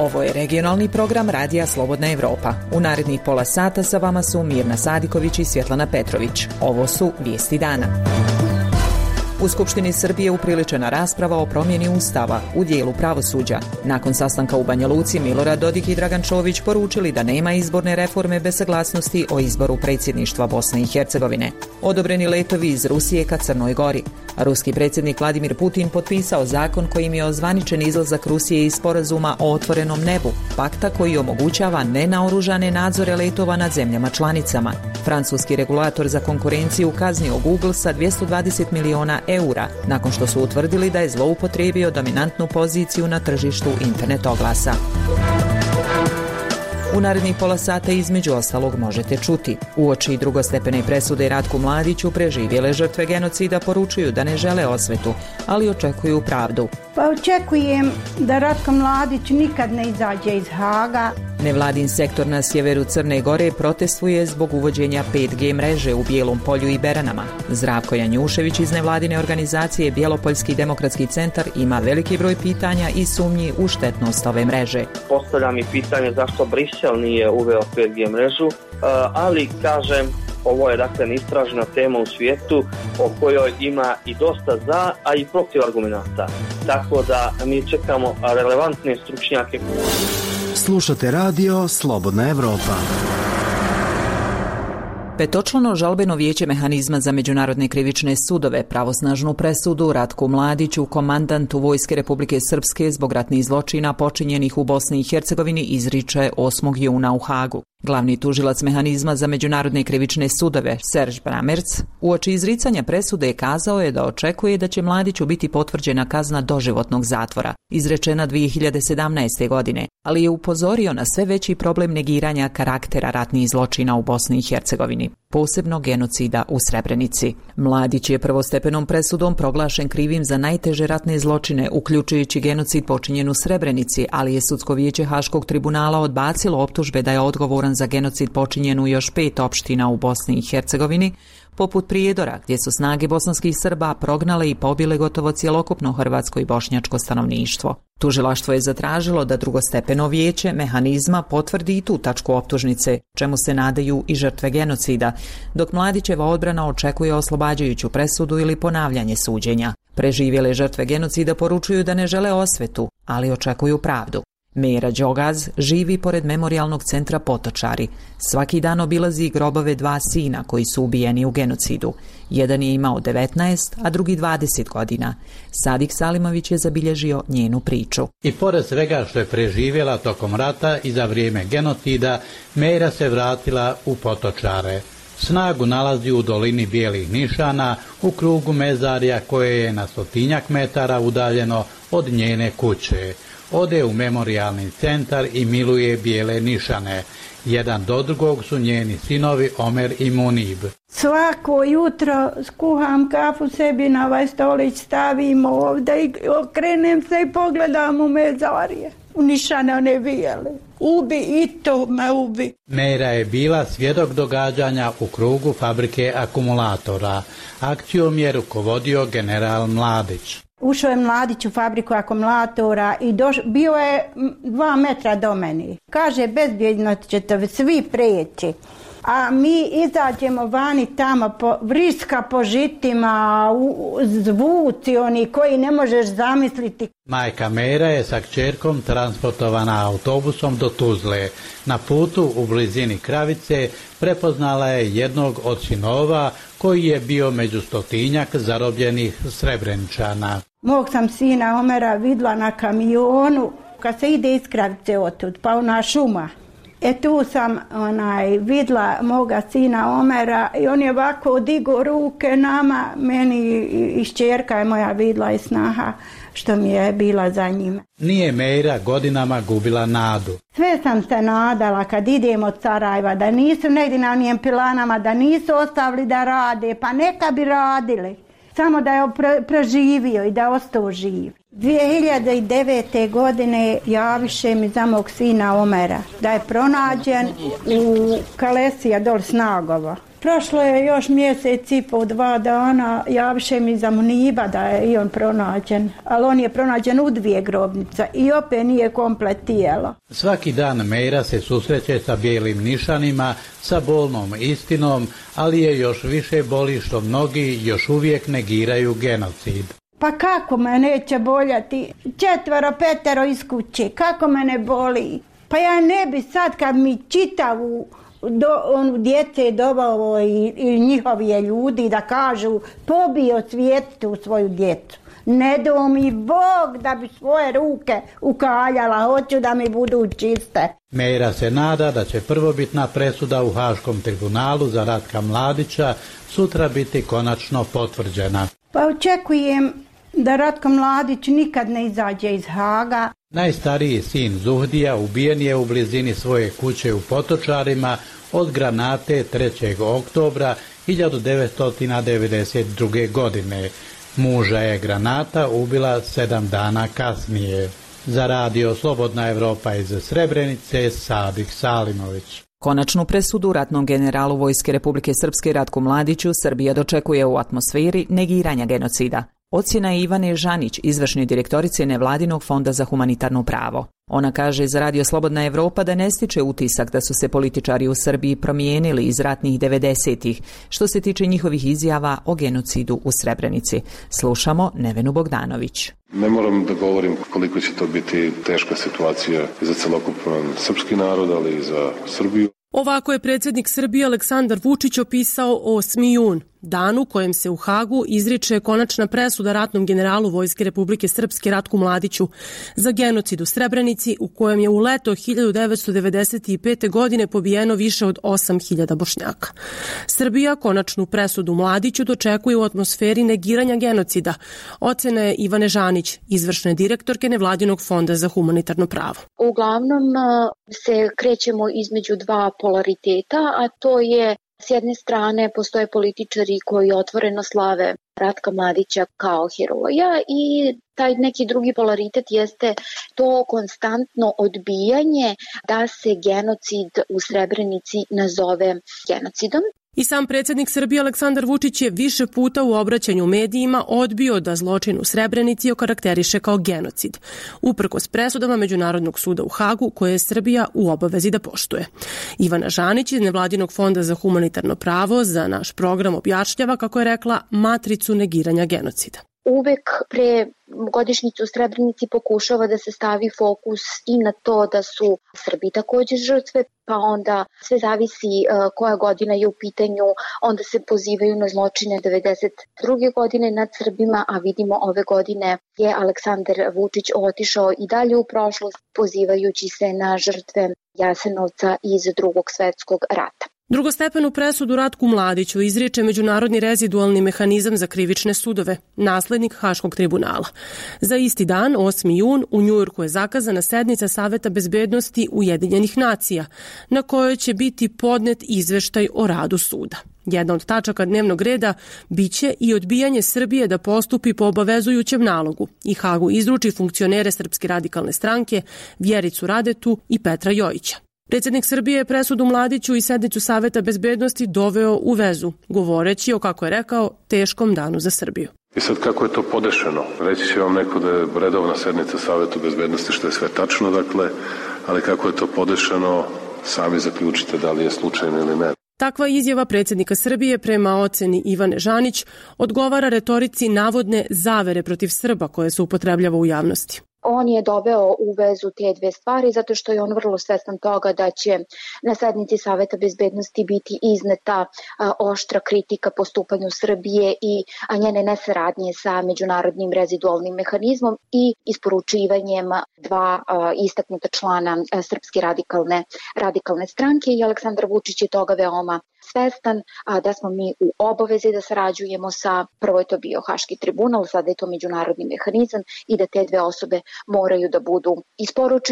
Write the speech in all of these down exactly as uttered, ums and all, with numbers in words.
Ovo je regionalni program Radija Slobodna Evropa. U narednih pola sata sa vama su Mirna Sadiković i Svjetlana Petrović. Ovo su vijesti dana. U Skupštini Srbije upriličena rasprava o promjeni Ustava u dijelu pravosuđa. Nakon sastanka u Banja Luci, Milorad Dodik i Dragan Čović poručili da nema izborne reforme bez saglasnosti o izboru predsjedništva Bosne i Hercegovine. Odobreni letovi iz Rusije ka Crnoj Gori. Ruski predsjednik Vladimir Putin potpisao zakon kojim je ozvaničen izlazak Rusije iz sporazuma o otvorenom nebu, pakta koji omogućava nenaoružane nadzore letova nad zemljama članicama. Francuski regulator za konkurenciju kaznio Google sa dvjesto dvadeset miliona eura, nakon što su utvrdili da je zloupotrijebio dominantnu poziciju na tržištu internet oglasa. U narednih pola sata između ostalog možete čuti. Uoči drugostepene presude Ratku Mladiću preživjele žrtve genocida poručuju da ne žele osvetu, ali očekuju pravdu. Pa očekujem da Ratko Mladić nikad ne izađe iz Haga. Nevladin sektor na sjeveru Crne Gore protestuje zbog uvođenja pet G mreže u Bijelom Polju i Beranama. Zdravko Janjušević iz nevladine organizacije Bjelopoljski demokratski centar ima veliki broj pitanja i sumnji u štetnost ove mreže. Postavljam i pitanje zašto Brisel nije uveo pet G mrežu, ali kažem, ovo je dakle neistražena tema u svijetu o kojoj ima i dosta za, a i protiv argumenata. Tako da mi čekamo relevantne stručnjake. Slušate radio Slobodna Evropa. Petočlano žalbeno vijeće mehanizma za međunarodne krivične sudove pravosnažnu presudu Ratku Mladiću, komandantu Vojske Republike Srpske zbog ratnih zločina počinjenih u Bosni i Hercegovini, izriče osmog juna u Hagu. Glavni tužilac mehanizma za međunarodne krivične sudove, Serge Bramerc, uoči izricanja presude kazao je da očekuje da će Mladiću biti potvrđena kazna doživotnog zatvora, izrečena dvije hiljade sedamnaeste. godine, ali je upozorio na sve veći problem negiranja karaktera ratnih zločina u Bosni i Hercegovini, posebno genocida u Srebrenici. Mladić je prvostepenom presudom proglašen krivim za najteže ratne zločine, uključujući genocid počinjen u Srebrenici, ali je sudsko vijeće Haškog tribunala odbacilo optužbe da je odgovoran za genocid počinjen u još pet opština u Bosni i Hercegovini, poput Prijedora, gdje su snage bosanskih Srba prognale i pobile gotovo cjelokupno hrvatsko i bošnjačko stanovništvo. Tužilaštvo je zatražilo da drugostepeno vijeće mehanizma potvrdi i tu tačku optužnice, čemu se nadaju i žrtve genocida, dok Mladićeva odbrana očekuje oslobađajuću presudu ili ponavljanje suđenja. Preživjele žrtve genocida poručuju da ne žele osvetu, ali očekuju pravdu. Mera Đogaz živi pored memorijalnog centra Potočari. Svaki dan obilazi grobove dva sina koji su ubijeni u genocidu. Jedan je imao devetnaest, a drugi dvadeset godina. Sadik Salimović je zabilježio njenu priču. I pored svega što je preživjela tokom rata i za vrijeme genocida, Mera se vratila u Potočare. Snagu nalazi u dolini Bijelih nišana, u krugu mezarja koje je na stotinjak metara udaljeno od njene kuće. Ode u memorijalni centar i miluje bijele nišane. Jedan do drugog su njeni sinovi Omer i Munib. Svako jutro skuham kafu sebi na ovaj stolić, stavim ovdje i okrenem se i pogledam u mezarje. U nišane one bijele. Ubi i to me ubi. Mera je bila svjedok događanja u krugu fabrike akumulatora. Akcijom je rukovodio general Mladić. Ušao je Mladić u fabriku akumulatora i doš, bio je dva metra do meni. Kaže, bezbjedno ćete svi prijeći. A mi izađemo vani tamo, po, vriska po žitima, u, zvuci oni koji ne možeš zamisliti. Majka Mera je sa kćerkom transportovana autobusom do Tuzle. Na putu u blizini Kravice prepoznala je jednog od sinova koji je bio među stotinjak zarobljenih Srebreničana. Mog sam sina Omera vidla na kamionu kad se ide iz Kravice otud, pa ona šuma. E tu sam onaj, vidla moga sina Omera i on je ovako digo ruke nama, meni i šćerka je moja vidla i snaha što mi je bila za njim. Nije Mera godinama gubila nadu. Sve sam se nadala kad idem od Sarajeva da nisu negdje na onim pilanama, da nisu ostavili da rade, pa neka bi radili. Samo da je pre, preživio i da ostao živ. dvije hiljade devete. godine javiše mi za mog sina Omera da je pronađen u Kalesija dol Snagova. Prošlo je još mjesec i po dva dana, javiše mi za Muniba da je i on pronađen, ali on je pronađen u dvije grobnice i opet nije komplet tijelo. Svaki dan Mejra se susreće sa bijelim nišanima, sa bolnom istinom, ali je još više boli što mnogi još uvijek negiraju genocid. Pa kako me neće boljati? Četvero, petero iz kuće, kako me ne boli? Pa ja ne bi sad kad mi čitavu do, onu djece dovao i, i njihovije ljudi da kažu pobio svijetu svoju djecu. Ne do mi Bog da bi svoje ruke ukaljala, hoću da mi budu čiste. Mejra se nada da će prvobitna presuda u Haškom tribunalu za Ratka Mladića sutra biti konačno potvrđena. Pa očekujem da Ratko Mladić nikad ne izađe iz Haga. Najstariji sin Zuhdija ubijen je u blizini svoje kuće u Potočarima od granate trećeg oktobra hiljadu devetsto devedeset druge. godine. Muža je granata ubila sedam dana kasnije. Za radio Slobodna Evropa iz Srebrenice, Sadik Salimović. Konačnu presudu ratnom generalu Vojske Republike Srpske Ratku Mladiću Srbija dočekuje u atmosferi negiranja genocida. Ocjena je Ivane Žanić, izvršne direktorice Nevladinog fonda za humanitarno pravo. Ona kaže za radio Slobodna Evropa da ne stiče utisak da su se političari u Srbiji promijenili iz ratnih devedesetih što se tiče njihovih izjava o genocidu u Srebrenici. Slušamo Nevenu Bogdanović. Ne moram da govorim koliko će to biti teška situacija za celokupan srpski narod, ali i za Srbiju. Ovako je predsjednik Srbije Aleksandar Vučić opisao osmi jun, dan u kojem se u Hagu izriče konačna presuda ratnom generalu Vojske Republike Srpske Ratku Mladiću za genocid u Srebrenici u kojem je u leto hiljadu devetsto devedeset pete. godine pobijeno više od osam hiljada Bošnjaka. Srbija konačnu presudu Mladiću dočekuje u atmosferi negiranja genocida, ocena je Ivane Žanić, izvršne direktorke Nevladinog fonda za humanitarno pravo. Uglavnom se krećemo između dva polariteta, a to je s jedne strane postoje političari koji otvoreno slave Ratka Mladića kao heroja i taj neki drugi polaritet jeste to konstantno odbijanje da se genocid u Srebrenici nazove genocidom. I sam predsjednik Srbije Aleksandar Vučić je više puta u obraćanju medijima odbio da zločin u Srebrenici okarakteriše kao genocid, uprkos presudama Međunarodnog suda u Hagu koje je Srbija u obavezi da poštuje. Ivana Žanić iz Nevladinog fonda za humanitarno pravo za naš program objašnjava, kako je rekla, matricu negiranja genocida. Uvek pre godišnjice u Srebrenici pokušava da se stavi fokus i na to da su Srbi također žrtve, pa onda sve zavisi koja godina je u pitanju, onda se pozivaju na zločine devedeset druge. godine nad Srbima, a vidimo ove godine je Aleksandar Vučić otišao i dalje u prošlost pozivajući se na žrtve Jasenovca iz Drugog svjetskog rata. Drugostepenu presudu Ratku Mladiću izriče Međunarodni rezidualni mehanizam za krivične sudove, naslednik Haškog tribunala. Za isti dan, osmi jun, u Njujorku je zakazana sednica Saveta bezbednosti Ujedinjenih nacija, na kojoj će biti podnet izveštaj o radu suda. Jedna od tačaka dnevnog reda biće i odbijanje Srbije da postupi po obavezujućem nalogu i Hagu izruči funkcionere Srpske radikalne stranke Vjericu Radetu i Petra Jojića. Predsjednik Srbije je presudu Mladiću i sednicu Saveta bezbednosti doveo u vezu, govoreći o, kako je rekao, teškom danu za Srbiju. I sad kako je to podešeno? Reći će vam neko da je redovna sednica Saveta bezbednosti, što je sve tačno, dakle, ali kako je to podešeno, sami zaključite da li je slučajno ili ne. Takva izjava predsjednika Srbije prema oceni Ivane Žanić odgovara retorici navodne zavere protiv Srba koje se upotrebljava u javnosti. On je doveo u vezu te dve stvari zato što je on vrlo svestan toga da će na sednici Saveta bezbednosti biti izneta a, oštra kritika postupanju Srbije i a, njene nesaradnje sa međunarodnim rezidualnim mehanizmom i isporučivanjem dva a, istaknuta člana a, Srpske radikalne, radikalne stranke i Aleksandar Vučić je toga veoma svestan a, da smo mi u obavezi da sarađujemo sa, prvo je to bio Haški tribunal, sada je to međunarodni mehanizam i da te dve osobe moraju da budu isporučene.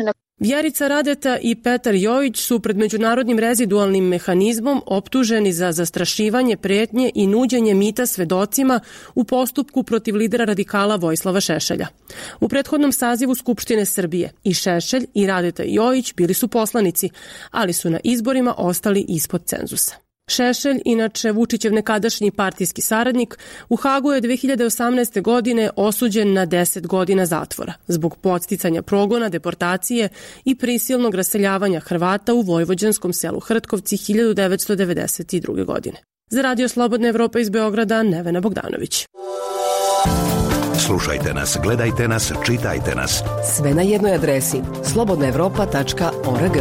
Vjerica Radeta i Petar Jojić su pred međunarodnim rezidualnim mehanizmom optuženi za zastrašivanje, pretnje i nuđenje mita svedocima u postupku protiv lidera radikala Vojislava Šešelja. U prethodnom sazivu Skupštine Srbije i Šešelj i Radeta i Jojić bili su poslanici, ali su na izborima ostali ispod cenzusa. Šešelj, inače Vučićev nekadašnji partijski saradnik, u Hagu je dve hiljade osamnaeste. godine osuđen na deset godina zatvora zbog podsticanja progona, deportacije i prisilnog raseljavanja Hrvata u vojvođanskom selu Hrtkovci hiljadu devetsto devedeset druge. godine. Za Radio Slobodna Evropa iz Beograda, Nevena Bogdanović. Slušajte nas, gledajte nas, čitajte nas. Sve na jednoj adresi slobodna evropa tačka org.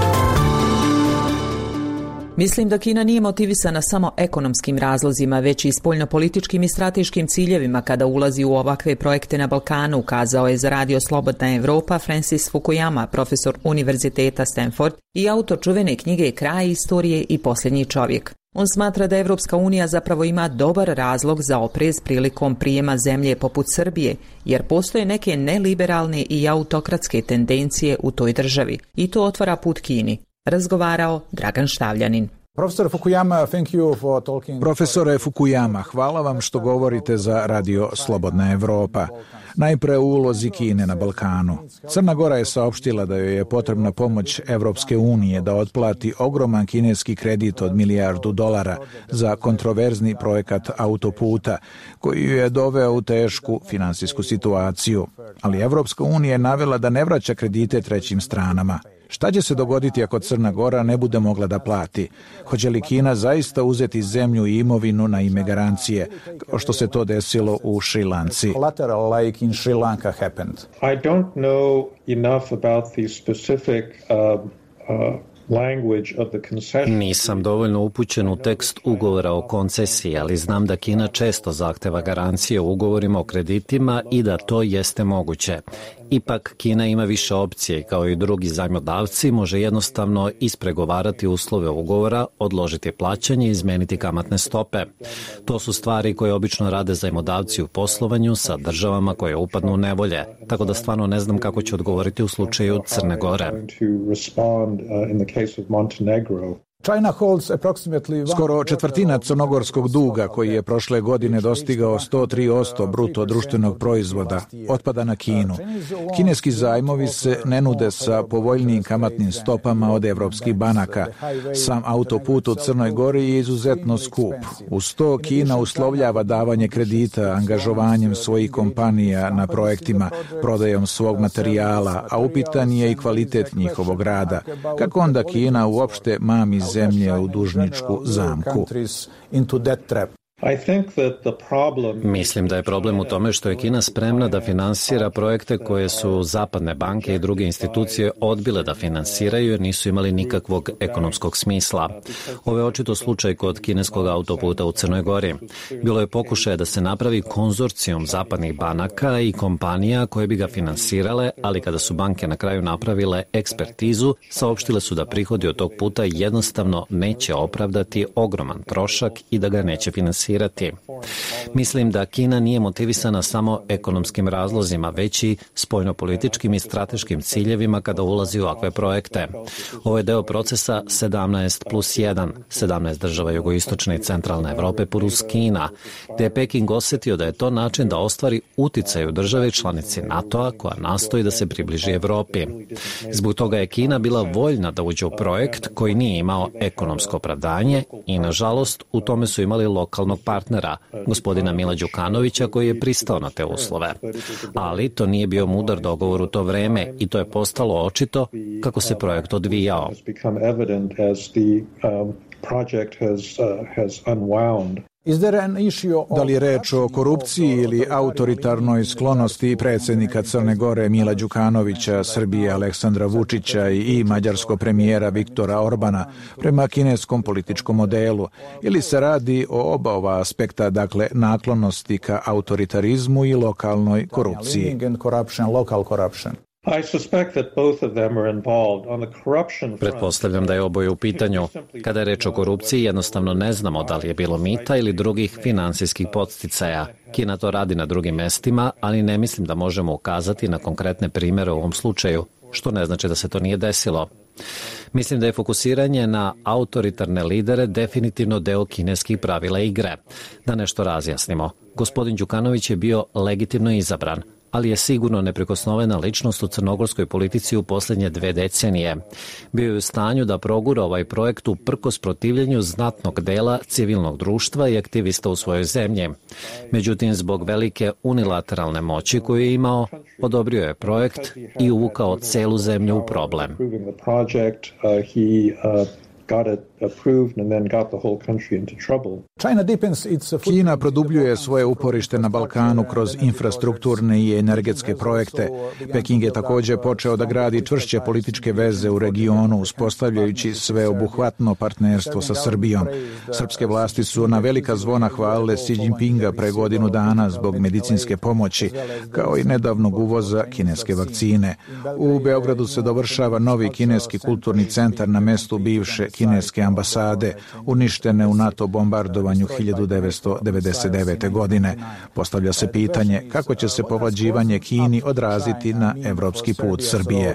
Mislim da Kina nije motivisana samo ekonomskim razlozima, već i spoljnopolitičkim i strateškim ciljevima kada ulazi u ovakve projekte na Balkanu, ukazao je za Radio Slobodna Evropa Francis Fukuyama, profesor Univerziteta Stanford i autor čuvene knjige Kraj istorije i posljednji čovjek. On smatra da Evropska unija zapravo ima dobar razlog za oprez prilikom prijema zemlje poput Srbije, jer postoje neke neliberalne i autokratske tendencije u toj državi i to otvara put Kini. Razgovarao Dragan Štavljanin. Profesor Fukuyama, thank you for talking... Profesore Fukuyama, hvala vam što govorite za Radio Slobodna Evropa. Najpre u ulozi Kine na Balkanu. Crna Gora je saopštila da joj je potrebna pomoć Evropske unije da otplati ogroman kineski kredit od milijardu dolara za kontroverzni projekat autoputa, koji ju je doveo u tešku finansijsku situaciju. Ali Evropska unija je navela da ne vraća kredite trećim stranama. Šta će se dogoditi ako Crna Gora ne bude mogla da plati? Hoće li Kina zaista uzeti zemlju i imovinu na ime garancije, kao što se to desilo u Šrilanci? I don't know enough about the specific uh, uh, Nisam dovoljno upućen u tekst ugovora o koncesiji, ali znam da Kina često zahteva garancije u ugovorima o kreditima i da to jeste moguće. Ipak, Kina ima više opcije i kao i drugi zajmodavci može jednostavno ispregovarati uslove ugovora, odložiti plaćanje i izmeniti kamatne stope. To su stvari koje obično rade zajmodavci u poslovanju sa državama koje upadnu u nevolje, tako da stvarno ne znam kako će odgovoriti u slučaju Crne Gore. Skoro četvrtina crnogorskog duga, koji je prošle godine dostigao sto tri posto bruto društvenog proizvoda, otpada na Kinu. Kineski zajmovi se ne nude sa povoljnijim kamatnim stopama od evropskih banaka. Sam autoput u Crnoj Gori je izuzetno skup. Uz to Kina uslovljava davanje kredita angažovanjem svojih kompanija na projektima, prodajom svog materijala, a upitan je i kvalitet njihovog rada. Kako onda Kina uopšte mami zemlje u dužničku zamku? Mislim da je problem u tome što je Kina spremna da finansira projekte koje su zapadne banke i druge institucije odbile da finansiraju jer nisu imali nikakvog ekonomskog smisla. Ovo je očito slučaj kod kineskog autoputa u Crnoj Gori. Bilo je pokušaja da se napravi konzorcijum zapadnih banaka i kompanija koje bi ga finansirale, ali kada su banke na kraju napravile ekspertizu, saopštile su da prihodi od tog puta jednostavno neće opravdati ogroman trošak i da ga neće finansirati. Mislim da Kina nije motivisana samo ekonomskim razlozima, već i spoljnopolitičkim i strateškim ciljevima kada ulazi u ovakve projekte. Ovo je deo procesa sedamnaest plus jedan, sedamnaest država jugoistočne i centralne Evrope plus Kina, gde je Peking osetio da je to način da ostvari uticaj u državi članici NATO-a koja nastoji da se približi Evropi. Zbog toga je Kina bila voljna da uđe u projekt koji nije imao ekonomsko opravdanje i, nažalost, u tome su imali lokalnog partnera, gospodina Mila Đukanovića, koji je pristao na te uslove. Ali to nije bio mudar dogovor u to vreme i to je postalo očito kako se projekt odvijao. Da li je reč o korupciji ili autoritarnoj sklonosti predsjednika Crne Gore Mila Đukanovića, Srbije Aleksandra Vučića i mađarskog premijera Viktora Orbana prema kineskom političkom modelu? Ili se radi o oba ova aspekta, dakle naklonosti ka autoritarizmu i lokalnoj korupciji? Pretpostavljam da je oboje u pitanju. Kada je reč o korupciji, jednostavno ne znamo da li je bilo mita ili drugih finansijskih podsticaja. Kina to radi na drugim mestima, ali ne mislim da možemo ukazati na konkretne primere u ovom slučaju. što ne znači da se to nije desilo. Mislim da je fokusiranje na autoritarne lidere definitivno deo kineskih pravila igre. Da nešto razjasnimo. Gospodin Đukanović je bio legitimno izabran, ali je sigurno neprikosnovena ličnost u crnogorskoj politici u posljednje dve decenije. Bio je u stanju da progura ovaj projekt uprkos protivljenju znatnog dela civilnog društva i aktivista u svojoj zemlji. Međutim, zbog velike unilateralne moći koju je imao, odobrio je projekt i uvukao celu zemlju u problem. Kina produbljuje svoje uporište na Balkanu kroz infrastrukturne i energetske projekte. Peking je također počeo da gradi čvršće političke veze u regionu, uspostavljajući sveobuhvatno partnerstvo sa Srbijom. Srpske vlasti su na velika zvona hvalile Xi Jinpinga pre godinu dana zbog medicinske pomoći, kao i nedavnog uvoza kineske vakcine. U Beogradu se dovršava novi kineski kulturni centar na mestu bivše kineske ambasade, uništene u NATO bombardovanju hiljadu devetsto devedeset devete. godine. Postavlja se pitanje kako će se povlađivanje Kini odraziti na evropski put Srbije.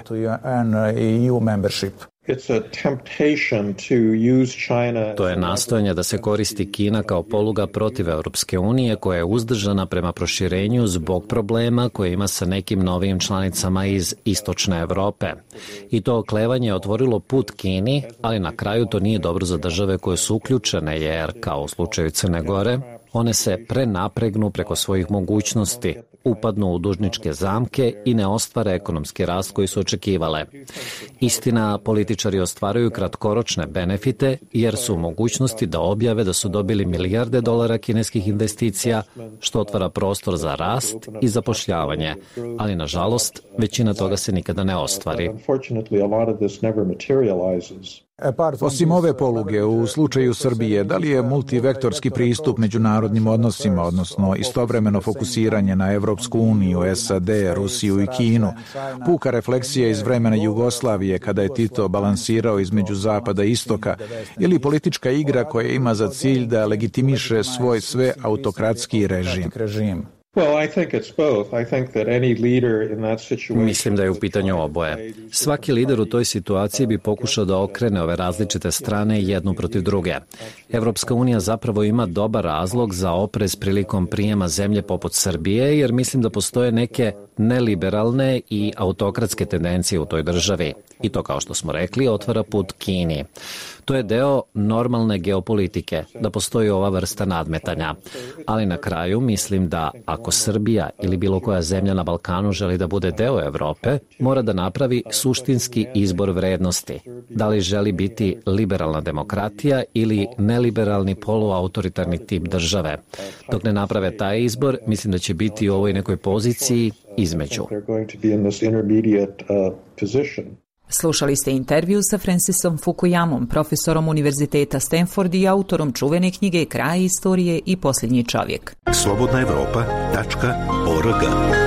To je nastojanje da se koristi Kina kao poluga protiv Europske unije koja je uzdržana prema proširenju zbog problema koje ima sa nekim novim članicama iz istočne Evrope. I to oklevanje je otvorilo put Kini, ali na kraju to nije dobro za države koje su uključene jer, kao u slučaju Crne Gore, one se prenapregnu preko svojih mogućnosti, upadnu u dužničke zamke i ne ostvare ekonomski rast koji su očekivale. Istina, političari ostvaruju kratkoročne benefite jer su u mogućnosti da objave da su dobili milijarde dolara kineskih investicija, što otvara prostor za rast i zapošljavanje, ali nažalost većina toga se nikada ne ostvari. Osim ove poluge, u slučaju Srbije, da li je multivektorski pristup međunarodnim odnosima, odnosno istovremeno fokusiranje na Evropsku uniju, S A D, Rusiju i Kinu, puka refleksija iz vremena Jugoslavije kada je Tito balansirao između zapada i istoka, ili politička igra koja ima za cilj da legitimiše svoj sve autokratski režim? Mislim da je u pitanju oboje. Svaki lider u toj situaciji bi pokušao da okrene ove različite strane jednu protiv druge. Evropska unija zapravo ima dobar razlog za oprez prilikom prijema zemlje poput Srbije, jer mislim da postoje neke neliberalne i autokratske tendencije u toj državi. I to, kao što smo rekli, otvara put Kini. To je deo normalne geopolitike, da postoji ova vrsta nadmetanja. Ali na kraju mislim da ako Srbija ili bilo koja zemlja na Balkanu želi da bude deo Evrope, mora da napravi suštinski izbor vrednosti. Da li želi biti liberalna demokratija ili neliberalni poluautoritarni tip države. Dok ne naprave taj izbor, mislim da će biti u ovoj nekoj poziciji između. Slušali ste intervju sa Francisom Fukuyamom, profesorom Univerziteta Stanford i autorom čuvene knjige Kraj istorije i posljednji čovjek. slobodna evropa tačka org.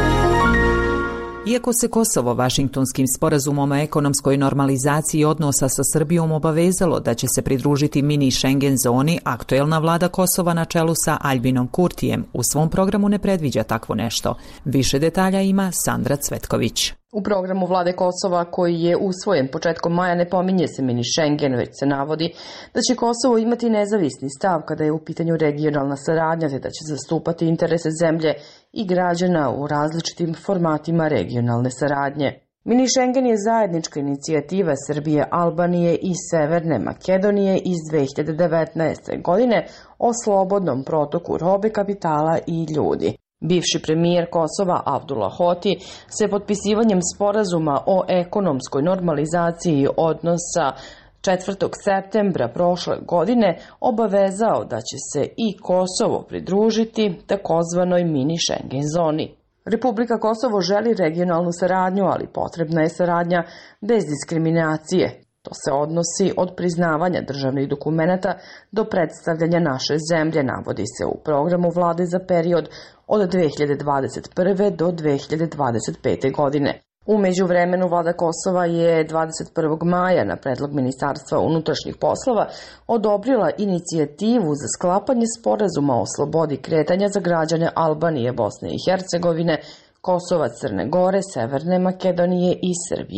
Iako se Kosovo Vašingtonskim sporazumom o ekonomskoj normalizaciji odnosa sa Srbijom obavezalo da će se pridružiti mini Schengen zoni, aktuelna vlada Kosova na čelu sa Aljbinom Kurtijem u svom programu ne predviđa takvo nešto. Više detalja ima Sandra Cvetković. U programu vlade Kosova, koji je usvojen početkom maja, ne pominje se mini Schengen, već se navodi da će Kosovo imati nezavisni stav kada je u pitanju regionalna saradnja, te da će zastupati interese zemlje i građana u različitim formatima regionalne saradnje. Mini Schengen je zajednička inicijativa Srbije, Albanije i Severne Makedonije iz dve hiljade devetnaeste. godine o slobodnom protoku robe, kapitala i ljudi. Bivši premijer Kosova Abdullah Hoti se potpisivanjem sporazuma o ekonomskoj normalizaciji odnosa četvrtog septembra prošle godine obavezao da će se i Kosovo pridružiti takozvanoj mini Schengen zoni. Republika Kosovo želi regionalnu saradnju, ali potrebna je saradnja bez diskriminacije. To se odnosi od priznavanja državnih dokumenata do predstavljanja naše zemlje, navodi se u programu vlade za period od dve hiljade dvadeset prve do dve hiljade dvadeset pete. godine. U međuvremenu vlada Kosova je dvadeset prvog maja na predlog Ministarstva unutrašnjih poslova odobrila inicijativu za sklapanje sporazuma o slobodi kretanja za građane Albanije, Bosne i Hercegovine, Kosova, Crne Gore, Severne Makedonije i Srbije.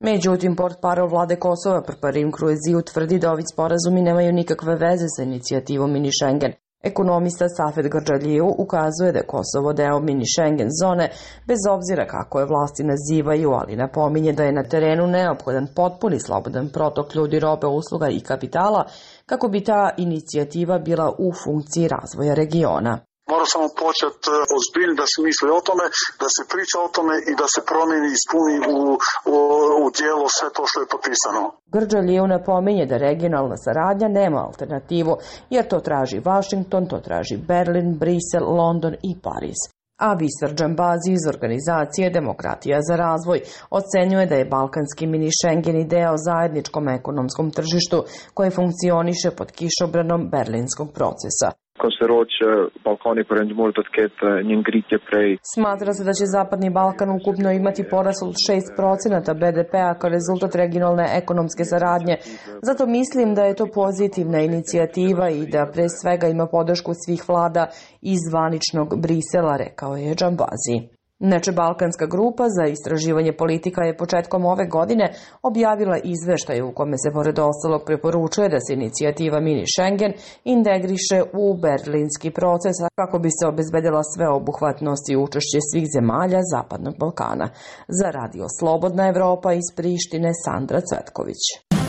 Međutim, portparol vlade Kosova Prparim Krueziju tvrdi da ovi sporazumi nemaju nikakve veze sa inicijativom Mini Schengen. Ekonomista Safet Grdžaliju ukazuje da je Kosovo deo Mini Schengen zone, bez obzira kako je vlasti nazivaju, ali napominje da je na terenu neophodan potpuni slobodan protok ljudi, robe, usluga i kapitala, kako bi ta inicijativa bila u funkciji razvoja regiona. Mora samo početi ozbiljno da se misli o tome, da se priča o tome i da se promijeni i ispuni u, u, u dijelo sve to što je potpisano. Grdžaliju napominje da regionalna saradnja nema alternativu, jer to traži Vašington, to traži Berlin, Brisel, London i Pariz. A Visar Džambazi iz organizacije Demokratija za razvoj ocenjuje da je balkanski mini Schengen idea o zajedničkom ekonomskom tržištu koje funkcioniše pod kišobranom berlinskog procesa. Smatra se da će Zapadni Balkan ukupno imati porast od šest procenata be de pea kao rezultat regionalne ekonomske saradnje. Zato mislim da je to pozitivna inicijativa i da pre svega ima podršku svih vlada iz zvaničnog Brisela, rekao je Džambazi. Inače, Balkanska grupa za istraživanje politika je početkom ove godine objavila izveštaj u kome se pored ostalog preporučuje da se inicijativa Mini Schengen integriše u berlinski proces kako bi se obezbedila sveobuhvatnost i učešće svih zemalja Zapadnog Balkana. Za Radio Slobodna Evropa iz Prištine, Sandra Cvetković.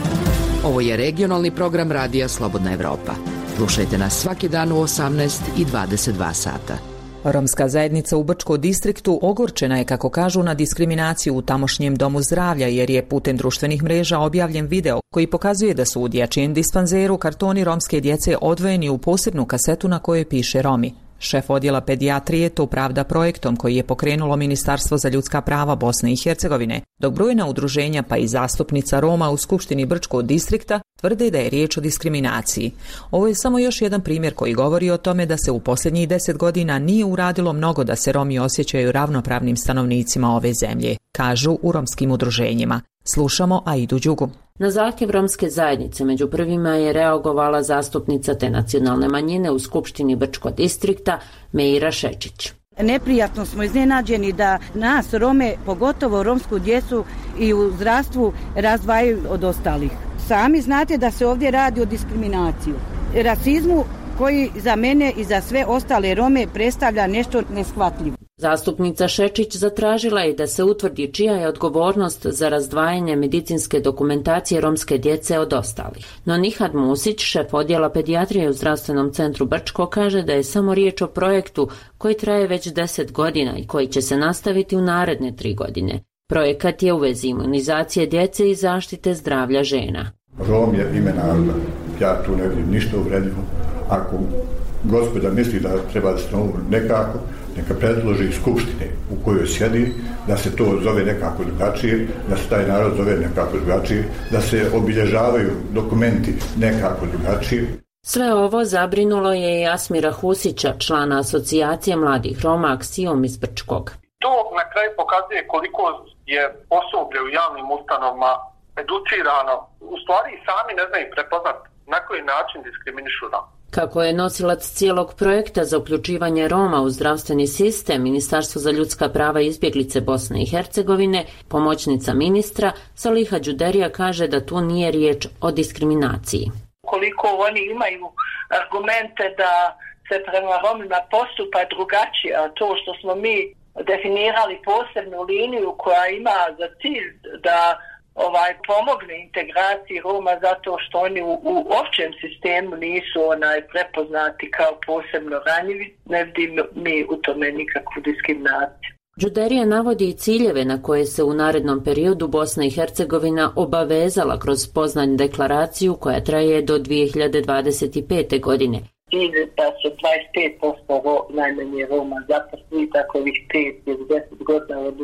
Ovo je regionalni program Radija Slobodna Evropa. Slušajte nas svaki dan u osamnaest i dvadeset dva sata. Romska zajednica u Brčkom distriktu ogorčena je, kako kažu, na diskriminaciju u tamošnjem domu zdravlja, jer je putem društvenih mreža objavljen video koji pokazuje da su u dječjem dispanzeru kartoni romske djece odvojeni u posebnu kasetu na kojoj piše Romi. Šef odjela pedijatrije to pravda projektom koji je pokrenulo Ministarstvo za ljudska prava Bosne i Hercegovine, dok brojna udruženja pa i zastupnica Roma u Skupštini Brčkog distrikta tvrde da je riječ o diskriminaciji. Ovo je samo još jedan primjer koji govori o tome da se u posljednjih deset godina nije uradilo mnogo da se Romi osjećaju ravnopravnim stanovnicima ove zemlje, kažu u romskim udruženjima. Slušamo Aidu Đugu. Na zahtjev romske zajednice među prvima je reagovala zastupnica te nacionalne manjine u Skupštini Brčkog distrikta Meira Šečić. Neprijatno smo iznenađeni da nas, Rome, pogotovo romsku djecu i u zdravstvu razdvajaju od ostalih. Sami znate da se ovdje radi o diskriminaciju, rasizmu koji za mene i za sve ostale Rome predstavlja nešto neshvatljivo. Zastupnica Šečić zatražila je da se utvrdi čija je odgovornost za razdvajanje medicinske dokumentacije romske djece od ostalih. No Nihad Musić, šef odjela pedijatrije u Zdravstvenom centru Brčko, kaže da je samo riječ o projektu koji traje već deset godina i koji će se nastaviti u naredne tri godine. Projekat je u vezi imunizacije djece i zaštite zdravlja žena. Rom je ime naroda. Ja tu ne vidim ništa uvredljivo. Ako gospođa misli da treba da se novu nekako, neka predloži skupštine u kojoj sjedi, da se to zove nekako drugačije, da se taj narod zove nekako drugačije, da se obilježavaju dokumenti nekako drugačije. Sve ovo zabrinulo je i Asmira Husića, člana asocijacije mladih Roma Aksijom iz Brčkog. To na kraju pokazuje koliko je osoblje u javnim ustanovama educirano. U stvari sami ne znaju prepoznati na koji način diskriminišu Roma. Kako je nosilac cijelog projekta za uključivanje Roma u zdravstveni sistem, Ministarstvo za ljudska prava i izbjeglice Bosne i Hercegovine, pomoćnica ministra Saliha Đuderija kaže da tu nije riječ o diskriminaciji. Koliko oni imaju argumente da se prema Romima postupa drugačije, a to što smo mi definirali posebnu liniju koja ima za cilj da ovaj pomogne integraciji Roma zato što oni u, u općem sistemu nisu onaj prepoznati kao posebno ranjivi, ne vidim mi u tome nikakvu diskriminaciju. Đuderija navodi i ciljeve na koje se u narednom periodu Bosna i Hercegovina obavezala kroz Poznanj deklaraciju koja traje do dvije hiljade dvadeset pete. godine. Cilj da se dvadeset pet posto najmanje Roma zaposli, tako ovih pet ili deset godina od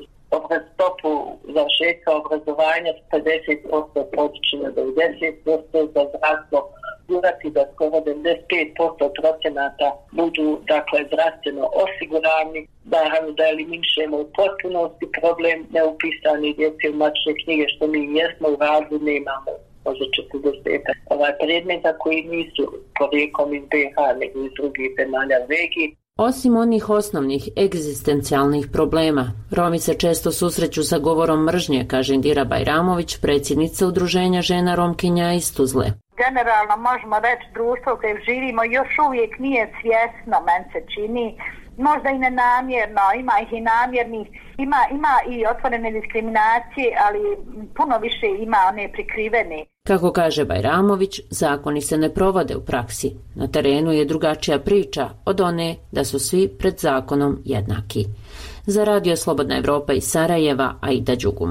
stopu završetka obrazovanja pedeset posto podići na devedeset posto za zdravstvo, gurati da skoro devedeset pet posto procenata budu dakle zdravstveno osigurani, naravno da eliminišemo u potpunosti problem neupisani djece u matične knjige, što mi jesmo u radu, nemamo možda četrdeset ovaj predmeta koji nisu porijeklom iz be ha nego iz drugih zemalja u regiji. Osim onih osnovnih egzistencijalnih problema, Romi se često susreću sa govorom mržnje, kaže Indira Bajramović, predsjednica Udruženja žena Romkinja iz Tuzle. Generalno možemo reći društvo u kojem živimo još uvijek nije svjesno, meni se čini, možda i nenamjerno, ima ih i namjernih, ima, ima i otvorene diskriminacije, ali puno više ima one prikrivene. Kako kaže Bajramović, zakoni se ne provode u praksi. Na terenu je drugačija priča od one da su svi pred zakonom jednaki. Za Radio Slobodna Evropa iz Sarajeva, Aida Đugum.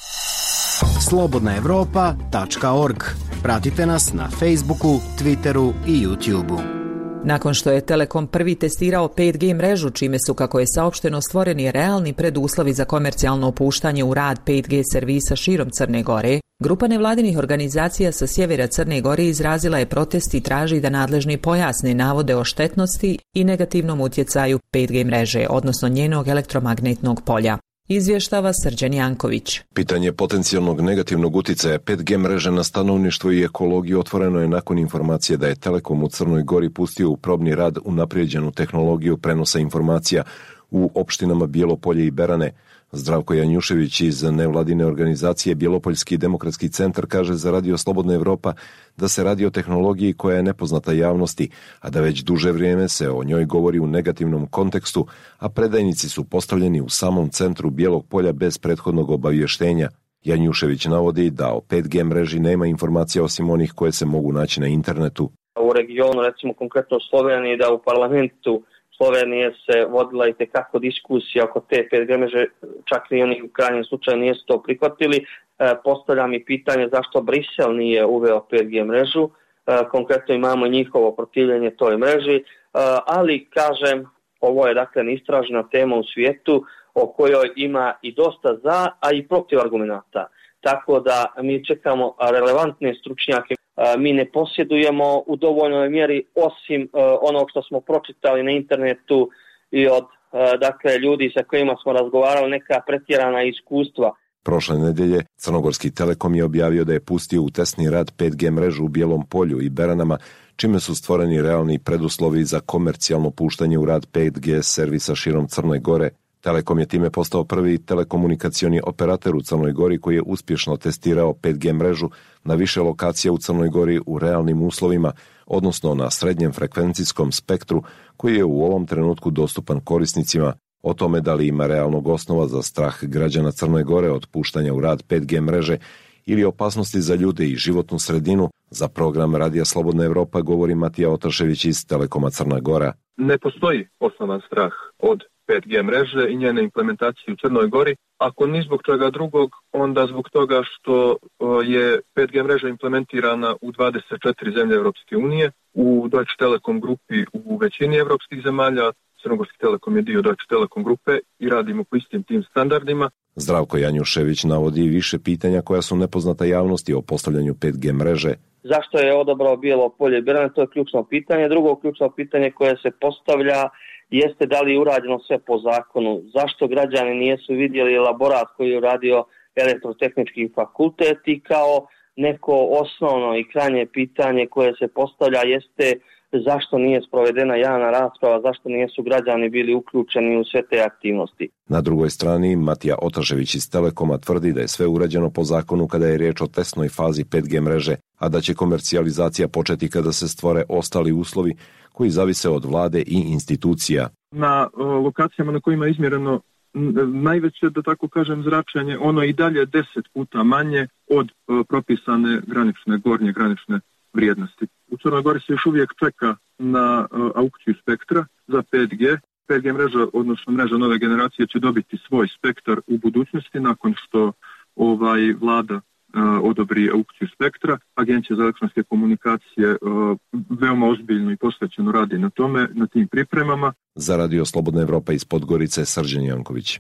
slobodna evropa tačka org. Pratite nas na Facebooku, Twitteru i YouTubeu. Nakon što je Telekom prvi testirao pet G mrežu, čime su, kako je saopšteno, stvoreni realni preduslovi za komercijalno upuštanje u rad pet G servisa širom Crne Gore, grupa nevladinih organizacija sa sjevera Crne Gore izrazila je protest i traži da nadležni pojasne navode o štetnosti i negativnom utjecaju pet G mreže, odnosno njenog elektromagnetnog polja. Izvještava Srđan Janković. Pitanje potencijalnog negativnog utjecaja pet G mreže na stanovništvo i ekologiju otvoreno je nakon informacije da je Telekom u Crnoj Gori pustio u probni rad unaprijeđenu tehnologiju prenosa informacija u opštinama Bijelo-Polje i Berane. Zdravko Janjušević iz nevladine organizacije Bjelopoljski demokratski centar kaže za Radio Slobodna Evropa da se radi o tehnologiji koja je nepoznata javnosti, a da već duže vrijeme se o njoj govori u negativnom kontekstu, a predajnici su postavljeni u samom centru Bijelog Polja bez prethodnog obavještenja. Janjušević navodi da o pet G mreži nema informacija osim onih koje se mogu naći na internetu. U regionu, recimo konkretno u Sloveniji, da u parlamentu Slovenije se vodila i tekako diskusija oko te pet G mreže, čak i oni u krajnjem slučaju nisu to prihvatili. E, postavljam i pitanje zašto Brisel nije uveo pet G mrežu, e, konkretno imamo njihovo protivljenje toj mreži, e, ali kažem, ovo je dakle neistražena tema u svijetu o kojoj ima i dosta za, a i protiv argumenata. Tako da mi čekamo relevantne stručnjake. Mi ne posjedujemo u dovoljnoj mjeri osim onog što smo pročitali na internetu i od dakle, ljudi sa kojima smo razgovarali neka pretjerana iskustva. Prošle nedjelje Crnogorski Telekom je objavio da je pustio u testni rad pet G mrežu u Bijelom Polju i Beranama, čime su stvoreni realni preduslovi za komercijalno puštanje u rad pet G servisa širom Crne Gore. Telekom je time postao prvi telekomunikacioni operator u Crnoj Gori koji je uspješno testirao pet G mrežu na više lokacija u Crnoj Gori u realnim uslovima, odnosno na srednjem frekvencijskom spektru koji je u ovom trenutku dostupan korisnicima. O tome da li ima realnog osnova za strah građana Crne Gore od puštanja u rad pet G mreže ili opasnosti za ljude i životnu sredinu, za program Radija Slobodna Evropa govori Matija Otašević iz Telekoma Crna Gora. Ne postoji osnovan strah od pet G mreže i njene implementacije u Crnoj Gori. Ako ni zbog čega drugog, onda zbog toga što je pet G mreža implementirana u dvadeset četiri zemlje Europske unije, u Deutsche Telekom grupi u većini evropskih zemalja. Crnogorski Telekom je dio Deutsche Telekom grupe i radimo po istim tim standardima. Zdravko Janjušević navodi više pitanja koja su nepoznata javnosti o postavljanju pet G mreže. Zašto je odabrao Bijelo Polje i Berane, to je ključno pitanje. Drugo ključno pitanje koje se postavlja jeste da li je urađeno sve po zakonu. Zašto građani nisu vidjeli elaborat koji je uradio Elektrotehnički fakultet i kao neko osnovno i krajnje pitanje koje se postavlja jeste zašto nije sprovedena javna rasprava, zašto nisu građani bili uključeni u sve te aktivnosti. Na drugoj strani, Matija Otašević iz Telekoma tvrdi da je sve urađeno po zakonu kada je riječ o testnoj fazi pet G mreže, a da će komercijalizacija početi kada se stvore ostali uslovi koji zavise od vlade i institucija. Na lokacijama na kojima je izmjereno najveće, da tako kažem, zračenje, ono i dalje deset puta manje od propisane granične, gornje granične vrijednosti. U Crnoj Gori se još uvijek čeka na uh, aukciju spektra za pet G. pet G mreža, odnosno mreža nove generacije, će dobiti svoj spektar u budućnosti nakon što ovaj vlada uh, odobri aukciju spektra. Agencija za elektronske komunikacije uh, veoma ozbiljno i posvećeno radi na tome, na tim pripremama. Za Radio Slobodna Evropa iz Podgorice, Srđan Janković.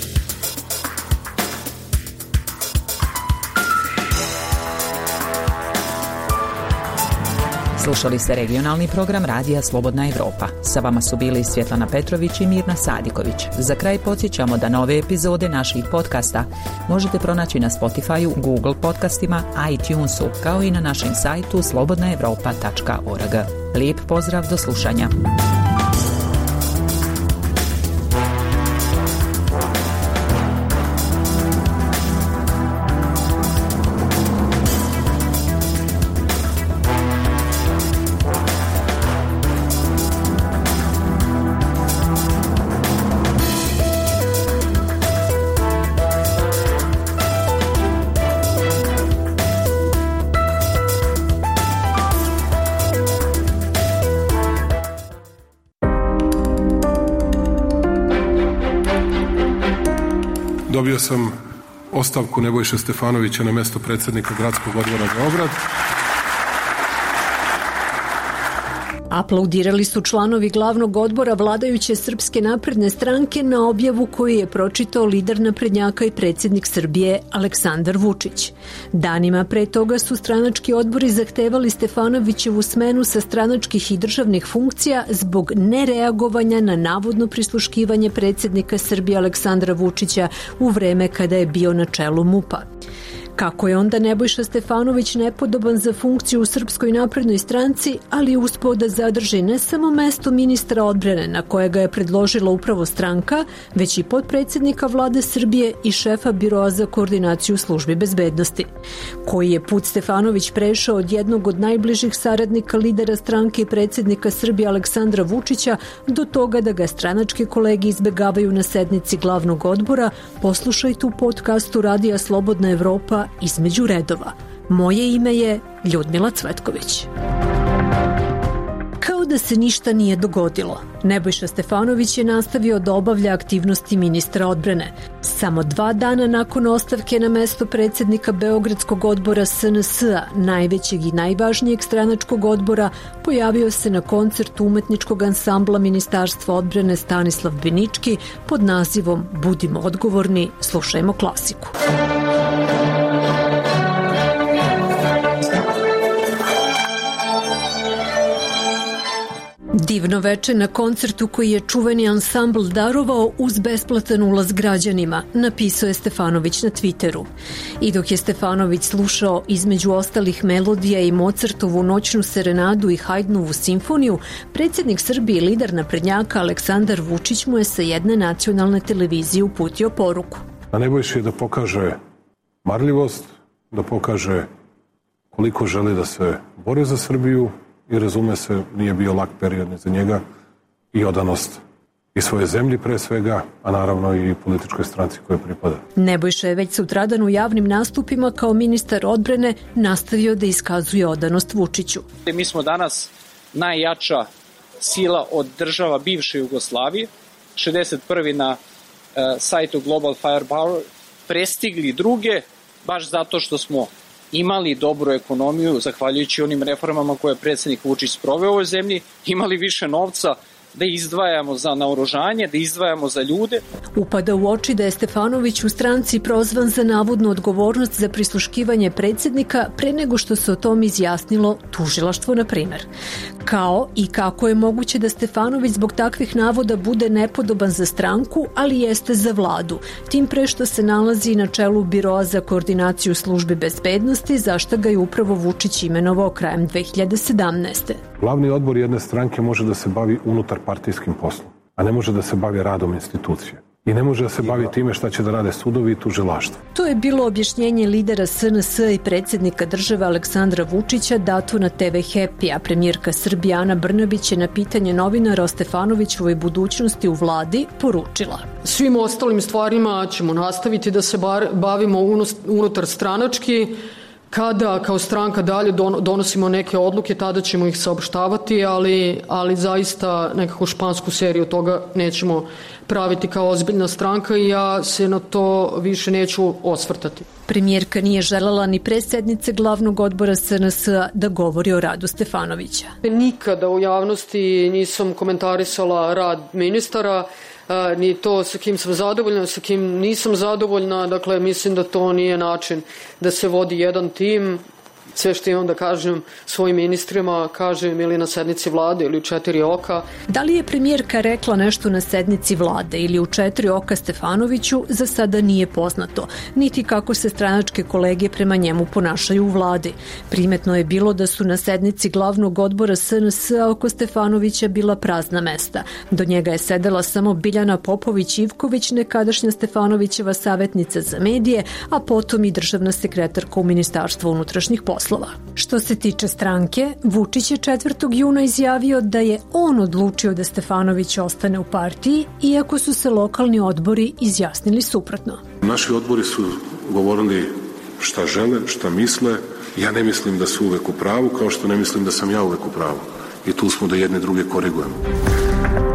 Slušali ste regionalni program Radija Slobodna Evropa. Sa vama su bili Svjetlana Petrović i Mirna Sadiković. Za kraj podsjećamo da nove epizode naših podcasta možete pronaći na Spotify, Google podcastima, iTunesu, kao i na našem sajtu slobodna evropa tačka org. Lijep pozdrav, do slušanja. dobio sam ostavku Nebojše Stefanovića na mesto predsednika Gradskog odbora Beograd. Aplaudirali su članovi glavnog odbora vladajuće Srpske napredne stranke na objavu koju je pročitao lider naprednjaka i predsjednik Srbije Aleksandar Vučić. Danima pre toga su stranački odbori zahtevali Stefanovićevu smenu sa stranačkih i državnih funkcija zbog nereagovanja na navodno prisluškivanje predsjednika Srbije Aleksandra Vučića u vreme kada je bio na čelu MUP-a. Kako je onda Nebojša Stefanović nepodoban za funkciju u Srpskoj naprednoj stranci, ali je uspeo da zadrži ne samo mesto ministra odbrane na koje ga je predložila upravo stranka, već i potpredsjednika vlade Srbije i šefa Biroa za koordinaciju službi bezbednosti. Koji je put Stefanović prešao od jednog od najbližih saradnika lidera stranke i predsjednika Srbije Aleksandra Vučića do toga da ga stranačke kolege izbegavaju na sednici glavnog odbora, poslušajte u podcastu Radija Slobodna Evropa Između redova. Moje ime je Ljudmila Cvetković. Kao da se ništa nije dogodilo, Nebojša Stefanović je nastavio da obavlja aktivnosti ministra odbrane. Samo dva dana nakon ostavke na mesto predsjednika Beogradskog odbora S N S-a, najvećeg i najvažnijeg stranačkog odbora, pojavio se na koncertu umetničkog ansambla Ministarstva odbrane Stanislav Benički pod nazivom Budimo odgovorni, slušajmo klasiku. Divno veče na koncertu koji je čuveni ansambl darovao uz besplatan ulaz građanima, napisao je Stefanović na Twitteru. I dok je Stefanović slušao između ostalih melodija i Mozartovu noćnu serenadu i Haydnovu simfoniju, predsjednik Srbije i lider naprednjaka Aleksandar Vučić mu je sa jedne nacionalne televizije uputio poruku. A Nebojši je da pokaže marljivost, da pokaže koliko želi da se bori za Srbiju, i razume se, nije bio lak period za njega, i odanost i svoje zemlji pre svega, a naravno i političkoj stranci koje pripada. Nebojša je već sutradan u javnim nastupima kao ministar odbrane nastavio da iskazuje odanost Vučiću. Mi smo danas najjača sila od država bivše Jugoslavije, šezdeset prvi na uh, sajtu Global Firepower, prestigli druge, baš zato što smo imali dobru ekonomiju, zahvaljujući onim reformama koje je predsjednik Vučić sproveo u ovoj zemlji, imali više novca da izdvajamo za naoružanje, da izdvajamo za ljude. Upada u oči da je Stefanović u stranci prozvan za navodnu odgovornost za prisluškivanje predsjednika pre nego što se o tom izjasnilo tužilaštvo, na primer. Kao i kako je moguće da Stefanović zbog takvih navoda bude nepodoban za stranku, ali jeste za vladu, tim pre što se nalazi na čelu Biroa za koordinaciju službi bezbednosti, zašto ga je upravo Vučić imenovao krajem dve hiljade sedamnaeste. Glavni odbor jedne stranke može da se bavi unutar partijskim poslom, a ne može da se bavi radom institucije. I ne može da se bavi time šta će da rade sudovi i tužilaštvo. To je bilo objašnjenje lidera S N S i predsjednika države Aleksandra Vučića dato na te ve Happy, a premijerka Srbije Ana Brnabić je na pitanje novinara o Stefanovićevoj budućnosti u vladi poručila. Svim ostalim stvarima ćemo nastaviti da se bar, bavimo unutar stranački. Kada kao stranka dalje donosimo neke odluke, tada ćemo ih saopštavati, ali, ali zaista nekako špansku seriju toga nećemo praviti kao ozbiljna stranka i ja se na to više neću osvrtati. Premijerka nije želela ni pre sednice glavnog odbora S N S-a da govori o radu Stefanovića. Nikada u javnosti nisam komentarisala rad ministara, ni to sa kim sam zadovoljna, sa kim nisam zadovoljna, dakle mislim da to nije način da se vodi jedan tim. Sve što imam da kažem svojim ministrima, kažem ili na sednici vlade ili u četiri oka. Da li je premijerka rekla nešto na sednici vlade ili u četiri oka Stefanoviću, za sada nije poznato, niti kako se stranačke kolege prema njemu ponašaju u vladi. Primetno je bilo da su na sednici glavnog odbora S N S-a oko Stefanovića bila prazna mesta. Do njega je sedela samo Biljana Popović-Ivković, nekadašnja Stefanovićeva savjetnica za medije, a potom i državna sekretarka u Ministarstvu unutrašnjih poslova. Što se tiče stranke, Vučić je četvrtog juna izjavio da je on odlučio da Stefanović ostane u partiji, iako su se lokalni odbori izjasnili suprotno. Naši odbori su govorili šta žele, šta misle. Ja ne mislim da su uvek u pravu, kao što ne mislim da sam ja uvek u pravu. I tu smo da jedne druge korigujemo.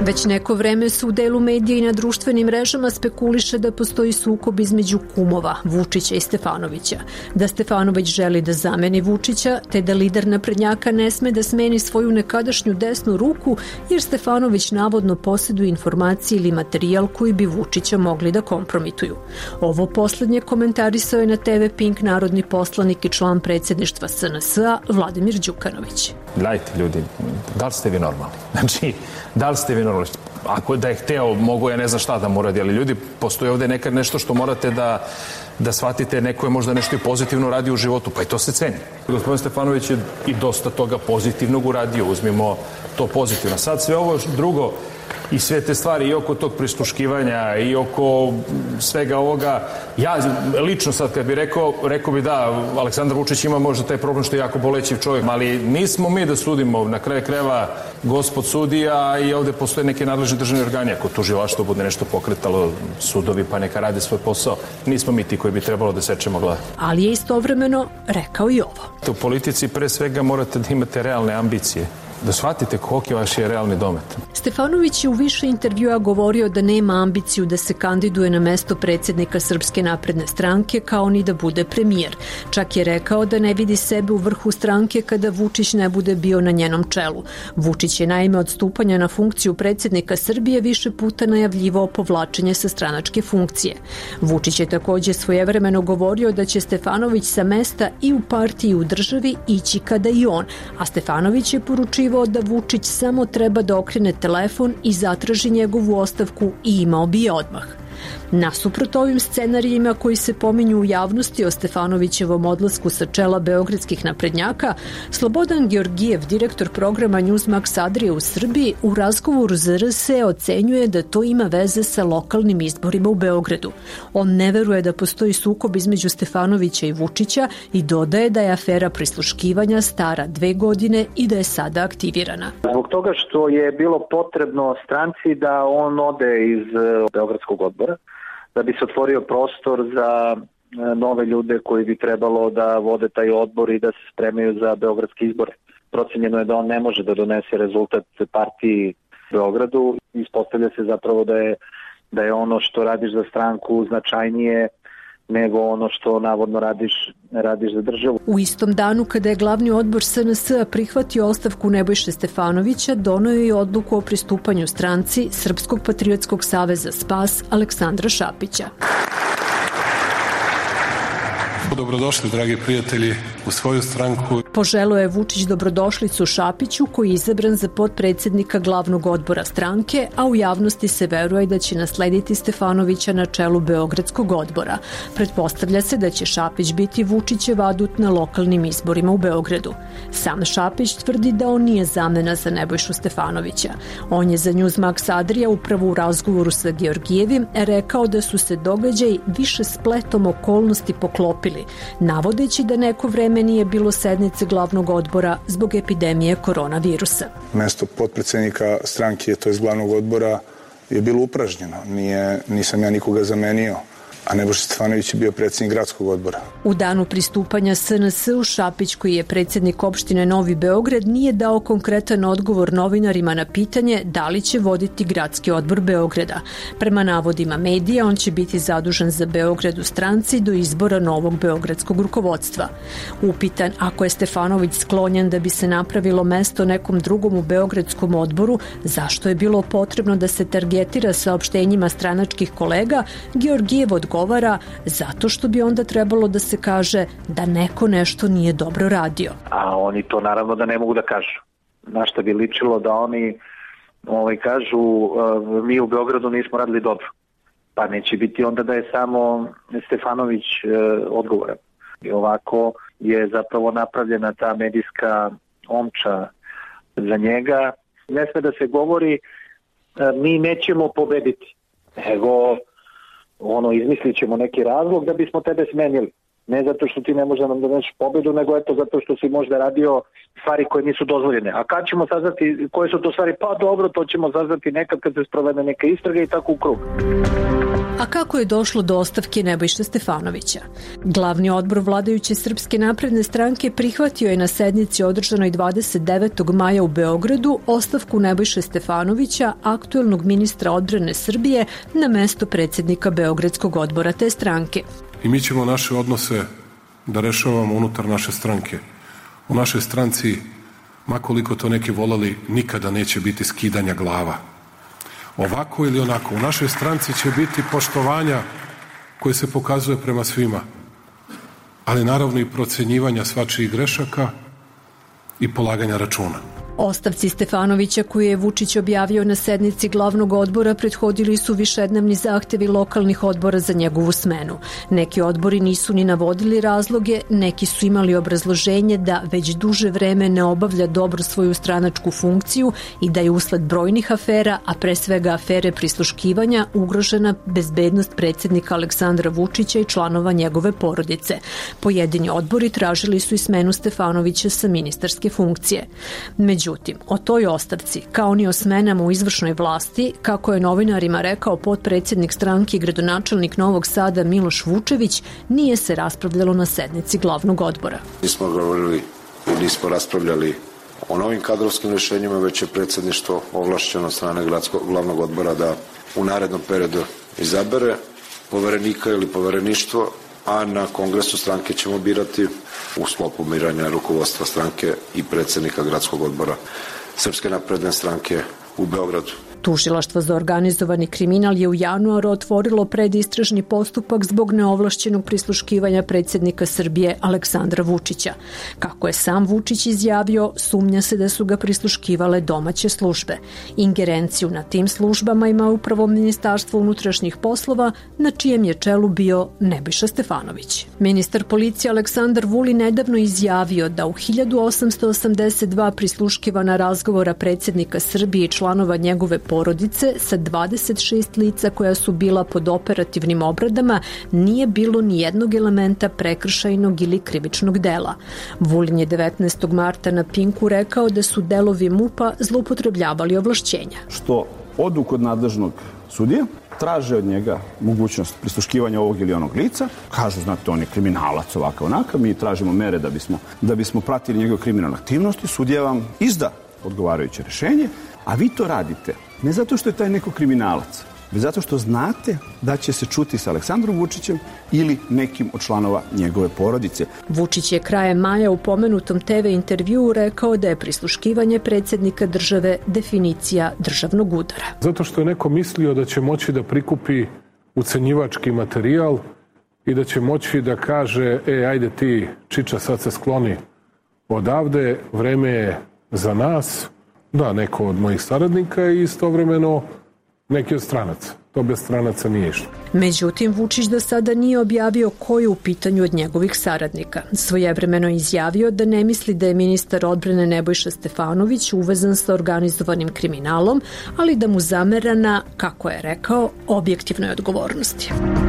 Već neko vreme su u delu medija i na društvenim mrežama spekuliše da postoji sukob između kumova Vučića i Stefanovića, da Stefanović želi da zameni Vučića, te da lider naprednjaka ne sme da smeni svoju nekadašnju desnu ruku jer Stefanović navodno posjeduje informacije ili materijal koji bi Vučića mogli da kompromituju. Ovo poslednje komentarisao je na te ve Pink narodni poslanik i član predsjedništva es en es a Vladimir Đukanović. Gledajte ljudi, da li ste vi normalni? Znači, da li ste vi normalni? Ako da je hteo, mogu ja ne znam šta da mu radi, ali ljudi, postoji ovde nekad nešto što morate da, da shvatite, neko je možda nešto i pozitivno radi u životu, pa i to se ceni. Gospodin Stefanović je i dosta toga pozitivnog uradio, uzmimo to pozitivno. Sad sve ovo drugo i sve te stvari i oko tog prisluškivanja i oko svega ovoga, ja lično sad kad bih rekao, rekao bi da, Aleksandar Vučić ima možda taj problem što je jako bolećiv čovjek, ali nismo mi da sudimo, na kraju krajeva gospod sudija i ovde postoje neke nadležne državne organi, ako tužilaštvo bude nešto pokretalo, sudovi pa neka rade svoj posao, nismo mi ti koji bi trebalo da sečemo glavu. Ali je istovremeno rekao i ovo. U politici pre svega morate da imate realne ambicije, da shvatite koliki je vaš realni domet. Stefanović je u više intervjua govorio da nema ambiciju da se kandiduje na mesto predsjednika Srpske napredne stranke kao ni da bude premijer. Čak je rekao da ne vidi sebe u vrhu stranke kada Vučić ne bude bio na njenom čelu. Vučić je naime od stupanja na funkciju predsjednika Srbije više puta najavljivao povlačenje sa stranačke funkcije. Vučić je također svojevremeno govorio da će Stefanović sa mesta i u partiji i u državi ići kada i on, a Stefanović je poručivao da Vučić samo treba da okrene telefon i zatraži njegovu ostavku i imao bi je odmah. Nasuprot ovim scenarijima koji se pominju u javnosti o Stefanovićevom odlasku sa čela beogradskih naprednjaka, Slobodan Georgijev, direktor programa Newsmax Adria u Srbiji, u razgovoru za er es ocenjuje da to ima veze sa lokalnim izborima u Beogradu. On ne veruje da postoji sukob između Stefanovića i Vučića i dodaje da je afera prisluškivanja stara dve godine i da je sada aktivirana. Zbog toga što je bilo potrebno stranci da on ode iz beogradskog odbora, da bi se otvorio prostor za nove ljude koji bi trebalo da vode taj odbor i da se spremaju za beogradske izbore. Procenjeno je da on ne može da donese rezultat partiji u Beogradu. Ispostavlja se zapravo da je, da je ono što radiš za stranku značajnije nego ono što navodno radiš, radiš za državu. U istom danu kada je glavni odbor es en es a prihvatio ostavku Nebojše Stefanovića, doneo je i odluku o pristupanju stranci Srpskog patriotskog saveza Spas Aleksandra Šapića. Dobrodošli, dragi prijatelji, u svoju stranku. Poželio je Vučić dobrodošlicu Šapiću, koji je izabran za potpredsjednika glavnog odbora stranke, a u javnosti se veruje da će naslediti Stefanovića na čelu Beogradskog odbora. Pretpostavlja se da će Šapić biti Vučićev adut na lokalnim izborima u Beogradu. Sam Šapić tvrdi da on nije zamena za Nebojšu Stefanovića. On je za Newsmax Adria upravo u razgovoru sa Georgijevim rekao da su se događaji više spletom okolnosti poklopili, navodeći da neko vreme nije bilo sednice glavnog odbora zbog epidemije koronavirusa. Mesto potpredsjednika stranke, to je glavnog odbora, je bilo upražnjeno. Nije, nisam ja nikoga zamenio, a Nebojša Stefanović je bio predsjednik gradskog odbora. U danu pristupanja es en es u Šapić, koji je predsjednik opštine Novi Beograd, nije dao konkretan odgovor novinarima na pitanje da li će voditi gradski odbor Beograda. Prema navodima medija, on će biti zadužen za Beograd u stranci do izbora novog beogradskog rukovodstva. Upitan ako je Stefanović sklonjen da bi se napravilo mesto nekom drugom u beogradskom odboru, zašto je bilo potrebno da se targetira saopštenjima stranačkih kolega, Georgijev odgovara zato što bi onda trebalo da se kaže da neko nešto nije dobro radio. A oni to naravno da ne mogu da kažu. Na šta bi ličilo da oni ovaj, kažu uh, mi u Beogradu nismo radili dobro. Pa neće biti onda da je samo Stefanović uh, odgovoran. I ovako je zapravo napravljena ta medijska omča za njega. Ne sme da se govori uh, mi nećemo pobediti. Nego ono, izmislit ćemo neki razlog da bismo tebe smenili. Ne zato što ti ne može nam doneš pobedu, nego eto zato što si možda radio stvari koje nisu dozvoljene. A kad ćemo saznati koje su to stvari? Pa dobro, to ćemo saznati nekad kad se sprovede neke istrage i tako u krug. A kako je došlo do ostavke Nebojše Stefanovića? Glavni odbor vladajuće Srpske napredne stranke prihvatio je na sednici održanoj dvadeset devetog maja u Beogradu ostavku Nebojše Stefanovića, aktuelnog ministra odbrane Srbije, na mesto predsjednika Beogradskog odbora te stranke. I mi ćemo naše odnose da rešavamo unutar naše stranke. U našoj stranci, makoliko to neki volali, nikada neće biti skidanja glava. Ovako ili onako. U našoj stranci će biti poštovanja koje se pokazuje prema svima, ali naravno i procenjivanja svačijih grešaka i polaganja računa. Ostavci Stefanovića, koju je Vučić objavio na sednici glavnog odbora, prethodili su višednevni zahtevi lokalnih odbora za njegovu smenu. Neki odbori nisu ni navodili razloge, neki su imali obrazloženje da već duže vreme ne obavlja dobro svoju stranačku funkciju i da je usled brojnih afera, a pre svega afere prisluškivanja, ugrožena bezbednost predsjednika Aleksandra Vučića i članova njegove porodice. Pojedini odbori tražili su i smenu Stefanovića sa ministarske funkcije. Međutim, Međutim, o toj ostavci, kao ni o smenama u izvršnoj vlasti, kako je novinarima rekao potpredsjednik stranke i gradonačelnik Novog Sada Miloš Vučević, nije se raspravljalo na sednici glavnog odbora. Nismo govorili i nismo raspravljali o novim kadrovskim rješenjima, već je predsjedništvo ovlašćeno strane gradskog glavnog odbora da u narednom periodu izabere poverenika ili povereništvo, a na kongresu stranke ćemo birati u sklopu biranja rukovodstva stranke i predsjednika gradskog odbora Srpske napredne stranke u Beogradu. Tužilaštvo za organizovani kriminal je u januaru otvorilo predistražni postupak zbog neovlašćenog prisluškivanja predsjednika Srbije Aleksandra Vučića. Kako je sam Vučić izjavio, sumnja se da su ga prisluškivale domaće službe. Ingerenciju na tim službama ima upravo Ministarstvo unutrašnjih poslova, na čijem je čelu bio Nebojša Stefanović. Ministar policije Aleksandar Vulin nedavno izjavio da u hiljadu osamsto osamdeset dva prisluškivana razgovora predsjednika Srbije i članova njegove porodice sa dvadeset šest lica koja su bila pod operativnim obradama nije bilo ni jednog elementa prekršajnog ili krivičnog dela. Vulin je devetnaestog marta na Pinku rekao da su delovi MUP-a zloupotrebljavali ovlašćenja. Što odu kod nadležnog sudije, traže od njega mogućnost prisluškivanja ovog ili onog lica, kažu, znate, on je kriminalac ovakav onakav, mi tražimo mere da bismo, da bismo pratili njegove kriminalne aktivnosti, sudija vam izda odgovarajuće rješenje, a vi to radite ne zato što je taj neko kriminalac, već zato što znate da će se čuti sa Aleksandrom Vučićem ili nekim od članova njegove porodice. Vučić je krajem maja u pomenutom te ve intervjuu rekao da je prisluškivanje predsjednika države definicija državnog udara. Zato što je neko mislio da će moći da prikupi ucenjivački materijal i da će moći da kaže, e, ajde ti, čiča, sad se skloni odavde, vreme je za nas, da, neko od mojih saradnika i istovremeno neki od stranaca. To bez stranaca nije išlo. Međutim, Vučić do sada nije objavio ko je u pitanju od njegovih saradnika. Svojevremeno je izjavio da ne misli da je ministar odbrane Nebojša Stefanović uvezan sa organizovanim kriminalom, ali da mu zamera na, kako je rekao, objektivnoj odgovornosti.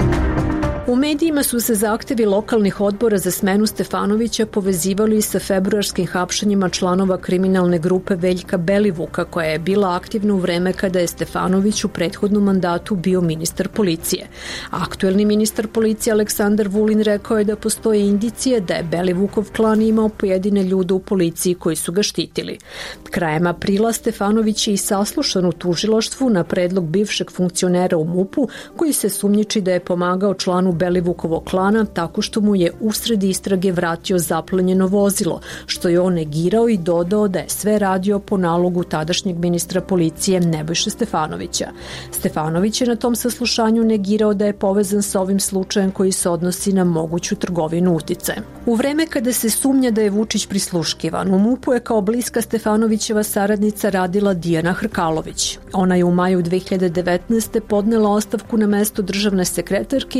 U medijima su se zahtevi lokalnih odbora za smenu Stefanovića povezivali sa februarskim hapšenjima članova kriminalne grupe Veljka Belivuka, koja je bila aktivna u vreme kada je Stefanović u prethodnom mandatu bio ministar policije. Aktuelni ministar policije Aleksandar Vulin rekao je da postoje indicije da je Belivukov klan imao pojedine ljude u policiji koji su ga štitili. Krajem aprila Stefanović je i saslušan u tužilaštvu na predlog bivšeg funkcionera u MUP-u, koji se sumnjiči da je pomagao članu Belivukovog klana tako što mu je usred istrage vratio zaplenjeno vozilo, što je on negirao i dodao da je sve radio po nalogu tadašnjeg ministra policije Nebojše Stefanovića. Stefanović je na tom saslušanju negirao da je povezan sa ovim slučajem koji se odnosi na moguću trgovinu uticajem. U vreme kada se sumnja da je Vučić prisluškivan, u MUP-u je kao bliska Stefanovićeva saradnica radila Dijana Hrkalović. Ona je u maju dve hiljade devetnaeste podnela ostavku na mesto državne sekretarke i potpisala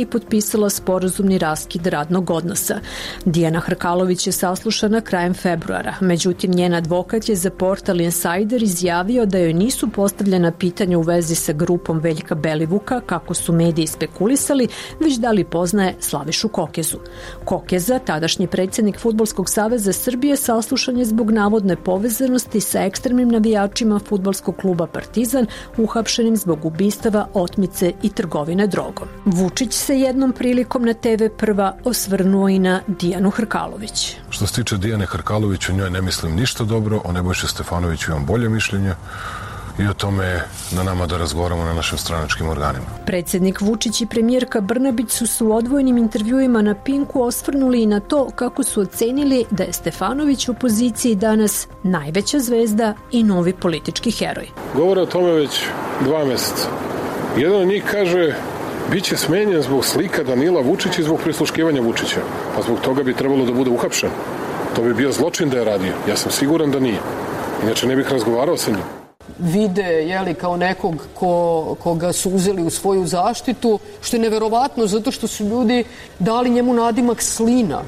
potpisala sporazumni raskid radnog odnosa. Dijana Hrkalović je saslušana krajem februara. Međutim, njen advokat je za portal Insider izjavio da joj nisu postavljena pitanja u vezi sa grupom Veljka Belivuka, kako su mediji spekulisali, već da li poznaje Slavišu Kokezu. Kokeza, tadašnji predsjednik Fudbalskog saveza Srbije, saslušan je zbog navodne povezanosti sa ekstremnim navijačima fudbalskog kluba Partizan, uhapšenim zbog ubistava, otmice i trgovine drogom. Vučić se jednom prilikom na te ve Prva osvrnuo i na Dijanu Hrkalović. Što se tiče Dijane Hrkalović, o njoj ne mislim ništa dobro, o Nebojši Stefanoviću imam bolje mišljenje i o tome je na nama da razgovaramo na našim stranačkim organima. Predsjednik Vučić i premijerka Brnabić su se u odvojenim intervjuima na Pinku osvrnuli i na to kako su ocenili da je Stefanović u opoziciji danas najveća zvezda i novi politički heroj. Govore o tome već dva mjeseca. Jedan od njih kaže biće smenjen zbog slika Danila Vučića i zbog prisluškivanja Vučića. Pa zbog toga bi trebalo da bude uhapšen. To bi bio zločin da je radio. Ja sam siguran da nije. Inače ne bih razgovarao sa njim. Vide jeli, kao nekog ko, koga su uzeli u svoju zaštitu, što je neverovatno zato što su ljudi dali njemu nadimak Slina.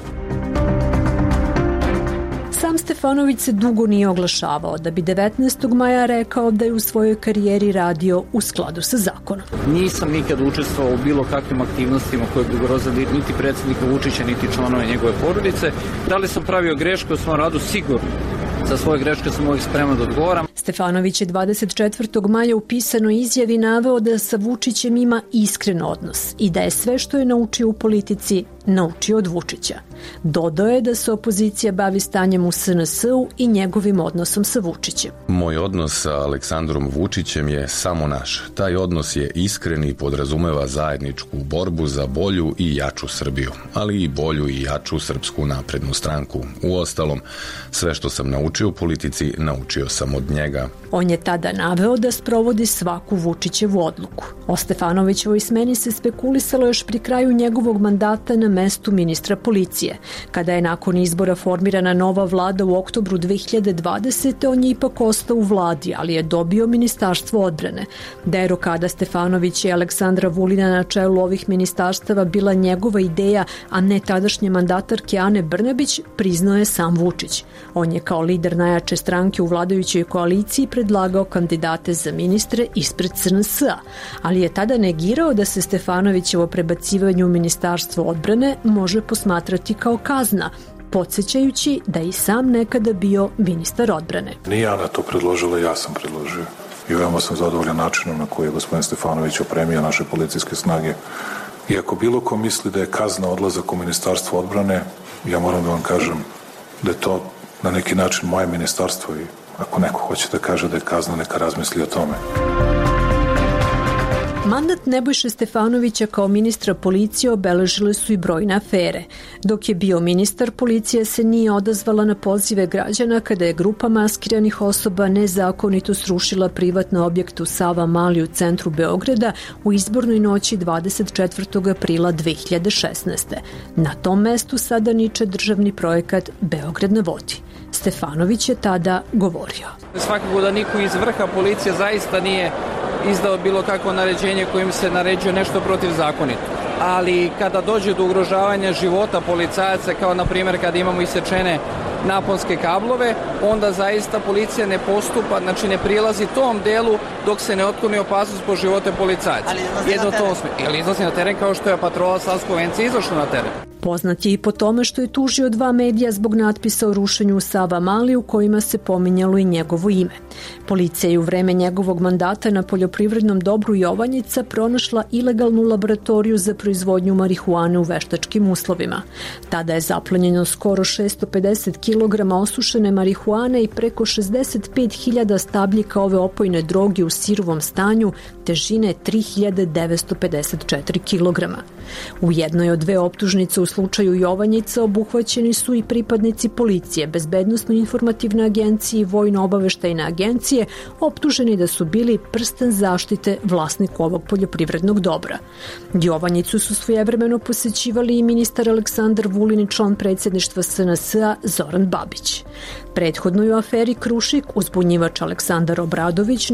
Sam Stefanović se dugo nije oglašavao, da bi devetnaestog maja rekao da je u svojoj karijeri radio u skladu sa zakonom. Nisam nikad učestvovao u bilo kakvim aktivnostima koje bi ugrozili niti predsjednika Vučića, niti članove njegove porodice. Da li sam pravio greške u svom radu? Sigurno. Za svoje greške sam uvijek spreman da odgovaram. Stefanović je dvadeset četvrtog maja u pisanoj izjavi naveo da sa Vučićem ima iskren odnos i da je sve što je naučio u politici naučio od Vučića. Dodao je da se opozicija bavi stanjem u es en es u i njegovim odnosom sa Vučićem. Moj odnos sa Aleksandrom Vučićem je samo naš. Taj odnos je iskren i podrazumeva zajedničku borbu za bolju i jaču Srbiju, ali i bolju i jaču Srpsku naprednu stranku. Uostalom, sve što sam naučio u politici, naučio sam od njega. On je tada naveo da sprovodi svaku Vučićevu odluku. O Stefanovićevoj smeni se spekulisalo još pri kraju njegovog mandata na mestu ministra policije. Kada je nakon izbora formirana nova vlada u oktobru dve hiljade dvadesete. on je ipak ostao u vladi, ali je dobio ministarstvo odbrane. Da je rokada Stefanovića i Aleksandra Vulina na čelu ovih ministarstava bila njegova ideja, a ne tadašnje mandatarke Ane Brnabić, priznao je sam Vučić. On je kao lider najjače stranke u vladajućoj koaliciji predlagao kandidate za ministre ispred es en es a, ali je tada negirao da se Stefanovićevo prebacivanje u ministarstvo odbrane može posmatrati kao kazna, podsjećajući da je i sam nekada bio ministar odbrane. Nije Ana to predložila, ja sam predložio. I veoma sam zadovoljan načinom na koji je gospodin Stefanović opremio naše policijske snage. I ako bilo ko misli da je kazna odlazak u ministarstvo odbrane, ja moram da vam kažem da je to na neki način moje ministarstvo i ako neko hoće da kaže da je kazna, neka razmisli o tome. Mandat Nebojše Stefanovića kao ministra policije obeležile su i brojne afere. Dok je bio ministar, policija se nije odazvala na pozive građana kada je grupa maskiranih osoba nezakonito srušila privatni objekt u Savamali u centru Beograda u izbornoj noći dvadeset četvrtog aprila dve hiljade šesnaeste. Na tom mestu sada niče državni projekat Beograd na vodi. Stefanović je tada govorio. Svakako da niko iz vrha policije zaista nije izdao bilo kakvo naređenje kojim se naređuje nešto protivzakonito. Ali kada dođe do ugrožavanja života policajaca, kao na primjer kada imamo isečene naponske kablove, onda zaista policija ne postupa, znači ne prilazi tom delu dok se ne otkloni opasnost po živote policajaca. Jedno to osme. Ili izlazi na teren kao što je patrola Savske Vencije izašla na teren. Poznat je i po tome što je tužio dva medija zbog natpisa o rušenju u Savamali u kojima se pominjalo i njegovo ime. Policija je u vreme njegovog mandata na poljoprivrednom dobru Jovanjica pronašla ilegalnu laboratoriju za proizvodnju marihuane u veštačkim uslovima. Tada je zaplenjeno skoro šesto pedeset kilograma osušene marihuane i preko šezdeset pet hiljada stabljika ove opojne droge u sirovom stanju težine tri hiljade devetsto pedeset četiri kilograma. U jednoj od dve optužnice u slučaju Jovanjica obuhvaćeni su i pripadnici policije, bezbednosno-informativne agencije i vojno-obaveštajne agencije, optuženi da su bili prsten zaštite vlasniku ovog poljoprivrednog dobra. Jovanjicu su svojevremeno posećivali i ministar Aleksandar Vulin i član predsjedništva es en es a Zoran Babić. Prethodno u aferi Krušik uzbunjivač Aleksandar Obradović novinari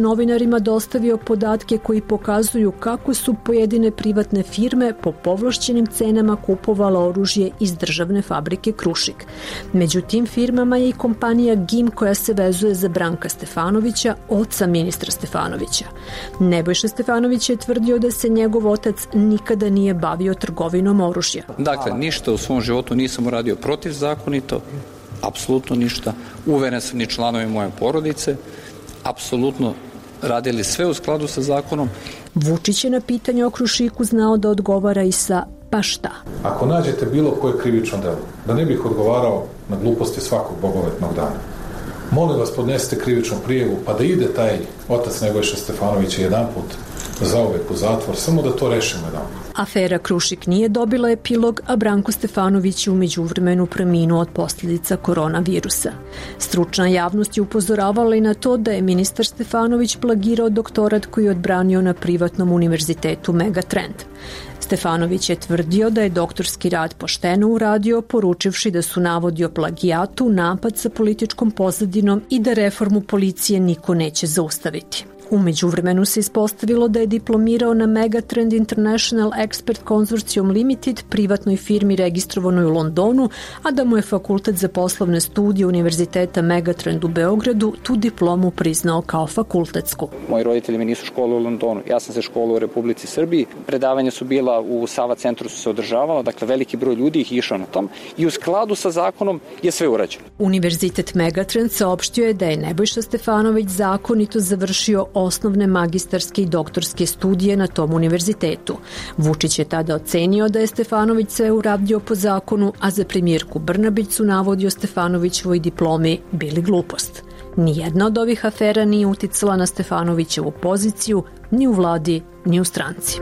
novinarima dostavio podatke koji pokazuju kako su pojedine privatne firme po povlašćenim cenama kupovala oružje iz državne fabrike Krušik. Među tim firmama je i kompanija G I M koja se vezuje za Branka Stefanovića, oca ministra Stefanovića. Nebojša Stefanović je tvrdio da se njegov otac nikada nije bavio trgovinom oružja. Dakle, ništa u svom životu nisam uradio protivzakonito, apsolutno ništa. Uveren sam ni članovi moje porodice, apsolutno radili sve u skladu sa zakonom. Vučić je na pitanje o Krušiku znao da odgovara i sa pa šta. Ako nađete bilo koje krivično delo, da ne bih odgovarao na gluposti svakog bogovetnog dana, molim vas podnesite krivičnu prijavu pa da ide taj otac Nebojša Stefanovića jedan put zauvek u zatvor, samo da to rešimo jedan. Afera Krušik nije dobila epilog, a Branko Stefanović je u međuvremenu preminuo od posljedica koronavirusa. Stručna javnost je upozoravala i na to da je ministar Stefanović plagirao doktorat koji je odbranio na privatnom univerzitetu Megatrend. Stefanović je tvrdio da je doktorski rad pošteno uradio, poručivši da su navodi o plagijatu napad sa političkom pozadinom i da reformu policije niko neće zaustaviti. U međuvremenu se ispostavilo da je diplomirao na Megatrend International Expert Consortium Limited, privatnoj firmi registrovanoj u Londonu, a da mu je Fakultet za poslovne studije Univerziteta Megatrend u Beogradu tu diplomu priznao kao fakultetsku. Moji roditelji me nisu školovali u Londonu, ja sam se školovao u Republici Srbiji, predavanja su bila u Sava centru su se održavala, dakle veliki broj ljudi ih išao na tom i u skladu sa zakonom je sve urađeno. Univerzitet Megatrend saopštio je da je Nebojša Stefanović zakonito završio osnovne magistarske i doktorske studije na tom univerzitetu. Vučić je tada ocenio da je Stefanović sve uradio po zakonu, a za premijerku Brnabić su navodio Stefanovićevoj diplomi bili glupost. Nijedna od ovih afera nije uticala na Stefanovićevu poziciju, ni u vladi, ni u stranci.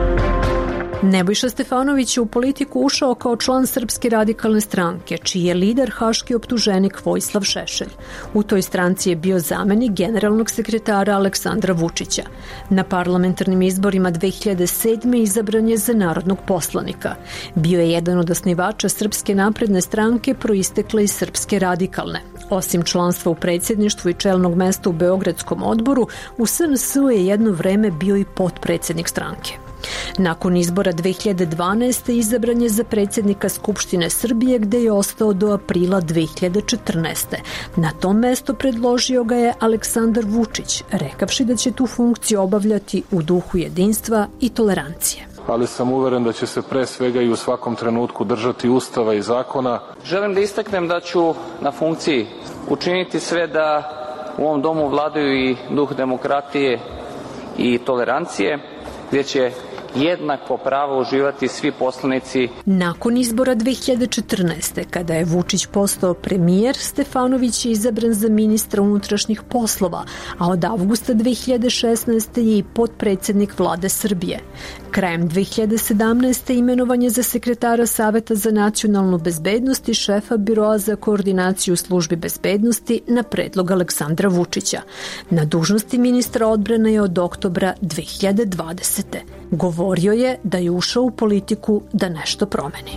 Nebojša Stefanović je u politiku ušao kao član Srpske radikalne stranke, čiji je lider haški optuženik Vojislav Šešelj. U toj stranci je bio zamenik generalnog sekretara Aleksandra Vučića. Na parlamentarnim izborima dve hiljade sedme izabran je za narodnog poslanika. Bio je jedan od osnivača Srpske napredne stranke proistekle iz Srpske radikalne. Osim članstva u predsjedništvu i čelnog mesta u Beogradskom odboru, u S N S-u je jedno vreme bio i potpredsjednik stranke. Nakon izbora dve hiljade dvanaeste. izabran je za predsjednika Skupštine Srbije, gde je ostao do aprila dve hiljade četrnaeste. Na tom mesto predložio ga je Aleksandar Vučić, rekavši da će tu funkciju obavljati u duhu jedinstva i tolerancije. Ali sam uveren da će se pre svega i u svakom trenutku držati Ustava i zakona. Želim da istaknem da ću na funkciji učiniti sve da u ovom domu vladaju i duh demokratije i tolerancije, gdje će jednako pravo uživati svi poslanici. Nakon izbora dve hiljade četrnaeste. kada je Vučić postao premijer, Stefanović je izabran za ministra unutrašnjih poslova, a od avgusta dve hiljade šesnaeste. je i potpredsjednik vlade Srbije. Krajem dve hiljade sedamnaeste. imenovan je za sekretara Saveta za nacionalnu bezbednost i šefa Biroa za koordinaciju službi bezbednosti na predlog Aleksandra Vučića. Na dužnosti ministra odbrane je od oktobra dve hiljade dvadesete. Govorio je da je ušao u politiku da nešto promeni.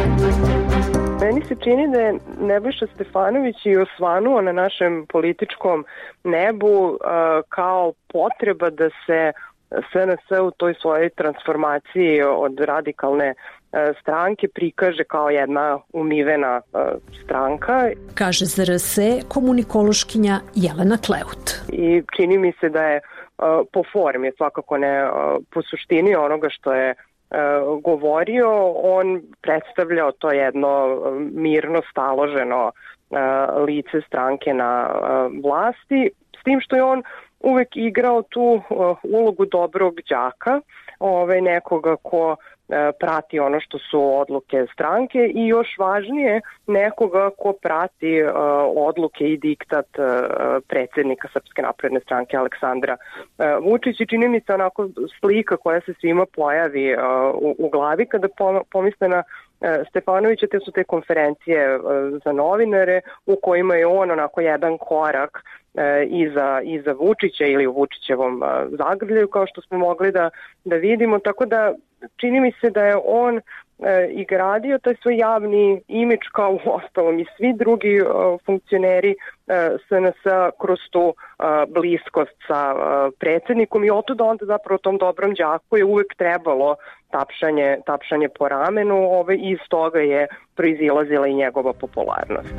Meni se čini da je Nebojša Stefanović i osvanuo na našem političkom nebu kao potreba da se S N S u toj svojoj transformaciji od radikalne stranke prikaže kao jedna umivena stranka. Kaže za R S komunikološkinja Jelena Kleut. I čini mi se da je po formi, svakako ne po suštini onoga što je govorio, on predstavljao to jedno mirno staloženo lice stranke na vlasti, s tim što je on uvek igrao tu ulogu dobrog đaka, ovaj, nekoga ko prati ono što su odluke stranke i još važnije nekoga ko prati uh, odluke i diktat uh, predsjednika Srpske napredne stranke Aleksandra uh, Vučića. Čini mi se onako slika koja se svima pojavi uh, u, u glavi kada pomisle na Stefanovića, te su te konferencije za novinare u kojima je on onako jedan korak iza, iza Vučića ili u Vučićevom zagrljaju, kao što smo mogli da, da vidimo, tako da čini mi se da je on i gradio taj svoj javni imidž kao u ostalom i svi drugi funkcioneri S N S kroz tu bliskost sa predsjednikom i otuda onda zapravo tom dobrom đaku je uvek trebalo tapšanje, tapšanje po ramenu ove, i iz toga je proizilazila i njegova popularnost.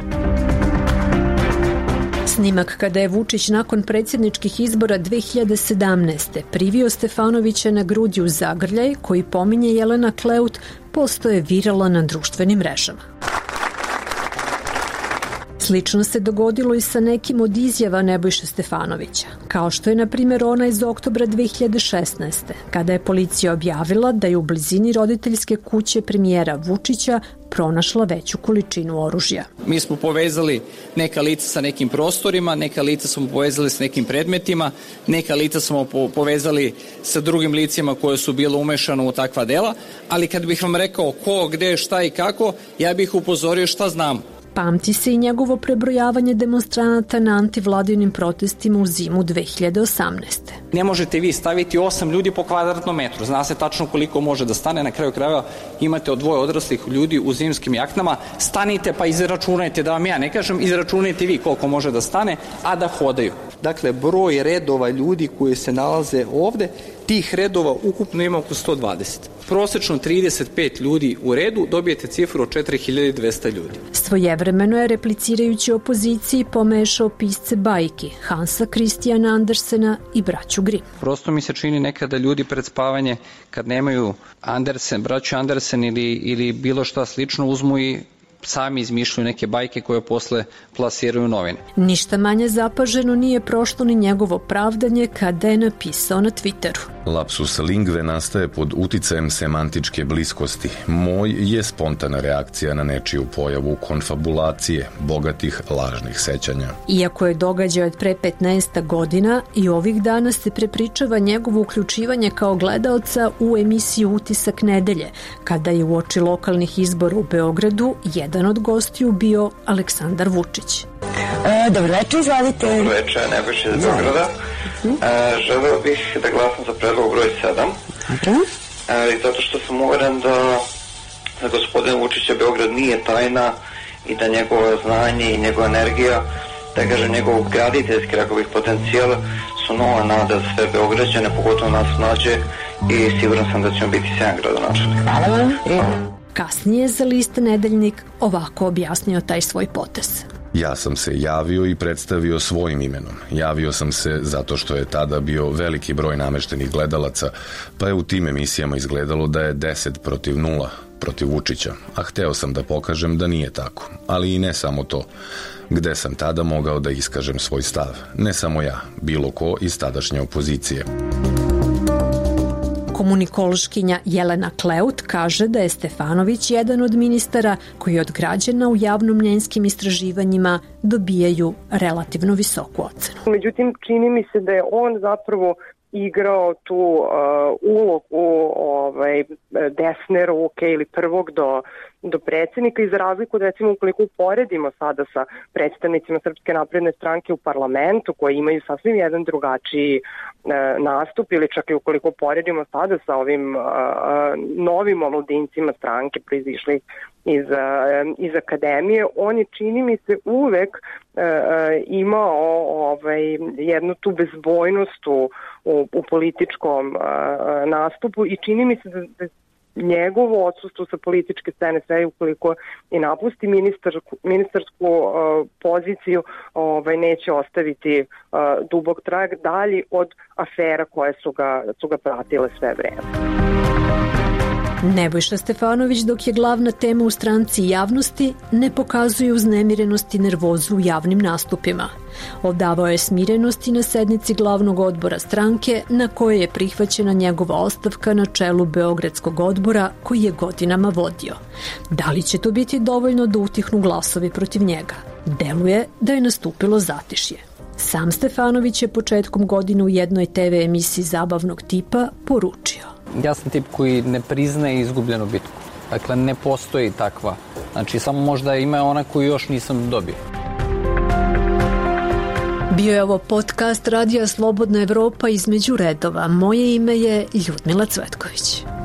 Snimak kada je Vučić nakon predsjedničkih izbora dve hiljade sedamnaeste. privio Stefanovića na grudi u zagrljaj koji pominje Jelena Kleut postoje virala na društvenim mrežama. Slično se dogodilo i sa nekim od izjava Nebojše Stefanovića, kao što je na primjer ona iz oktobra dve hiljade šesnaeste. kada je policija objavila da je u blizini roditeljske kuće premijera Vučića pronašla veću količinu oružja. Mi smo povezali neka lica sa nekim prostorima, neka lica smo povezali sa nekim predmetima, neka lica smo povezali sa drugim licima koje su bilo umešano u takva dela, ali kad bih vam rekao ko, gde, šta i kako, ja bih upozorio šta znam. Pamti se i njegovo prebrojavanje demonstranata na antivladinim protestima u zimu dve hiljade osamnaeste. Ne možete vi staviti osam ljudi po kvadratnom metru. Zna se tačno koliko može da stane. Na kraju krajeva imate od dvoje odraslih ljudi u zimskim jaknama. Stanite pa izračunajte, da vam ja ne kažem, izračunajte vi koliko može da stane, a da hodaju. Dakle, broj redova ljudi koji se nalaze ovde, tih redova ukupno ima oko sto dvadeset. Prosečno trideset pet ljudi u redu, dobijete cifru od četiri hiljade dvesta ljudi. Svojevremeno je replicirajući opoziciji pomešao pisce bajki Hansa Christiana Andersena i braću Grimm. Prosto mi se čini nekada ljudi pred spavanje, kad nemaju Andersen, braću Andersen ili, ili bilo šta slično, uzmu i sami izmišljaju neke bajke koje posle plasiraju novine. Ništa manje zapaženo nije prošlo ni njegovo pravdanje kada je napisao na Twitteru. Lapsus lingve nastaje pod uticajem semantičke bliskosti. Moj je spontana reakcija na nečiju pojavu konfabulacije, bogatih lažnih sećanja. Iako je događaj od pre petnaest godina i ovih dana se prepričava njegovo uključivanje kao gledaoca u emisiju Utisak nedelje, kada je uoči lokalnih izbora u Beogradu jedan od gostiju bio Aleksandar Vučić. E, dobro večer, izvalite. Dobro večer, Nebojša iz Beograda. E, želeo bih da glasam za predlog broj sedam. E, zato što sam uveren da za gospodina Vučića Beograd nije tajna i da njegovo znanje i njegova energija, da kažem njegov graditeljski, rekao bih, potencijal su nova nada za sve Beograđane, pogotovo nas mlađe, i siguran sam da ćemo biti sjajan gradonačelnik. Hvala vam. Kasnije za list Nedeljnik ovako objasnio taj svoj potez. Ja sam se javio i predstavio svojim imenom. Javio sam se zato što je tada bio veliki broj nameštenih gledalaca, pa je u tim emisijama izgledalo da je deset protiv nula protiv Vučića, a hteo sam da pokažem da nije tako. Ali i ne samo to. Gde sam tada mogao da iskažem svoj stav. Ne samo ja, bilo ko iz tadašnje opozicije. Komunikološkinja Jelena Kleut kaže da je Stefanović jedan od ministara koji od građana u javnomnjenskim istraživanjima dobijaju relativno visoku ocenu. Međutim, čini mi se da je on zapravo igrao tu uh, ulogu ovaj, desne ruke ili prvog do, do predsjednika i za razliku da recimo ukoliko uporedimo sada sa predstavnicima Srpske napredne stranke u parlamentu koji imaju sasvim jedan drugačiji uh, nastup ili čak i ukoliko uporedimo sada sa ovim uh, novim omladincima stranke proizišli iz, uh, iz akademije, on je čini mi se uvek uh, imao ovaj, jednu tu bezbojnost u U, u političkom uh, nastupu i čini mi se da, da njegovo odsustvo sa političke scene sve ukoliko i napusti ministar, ministarsku uh, poziciju ovaj, neće ostaviti uh, dubok trag dalji od afera koje su ga, su ga pratile sve vreme. Nebojša Stefanović, dok je glavna tema u stranci javnosti, ne pokazuje uznemirenost i nervozu u javnim nastupima. Odavao je smirenost i na sednici glavnog odbora stranke na kojoj je prihvaćena njegova ostavka na čelu Beogradskog odbora koji je godinama vodio. Da li će to biti dovoljno da utihnu glasovi protiv njega? Deluje da je nastupilo zatišje. Sam Stefanović je početkom godine u jednoj te ve emisiji zabavnog tipa poručio: ja sam tip koji ne priznaje izgubljenu bitku. Dakle, ne postoji takva. Znači, samo možda ima ona koju još nisam dobio. Bio je ovo podcast Radija Slobodna Evropa između redova. Moje ime je Ljudmila Cvetković.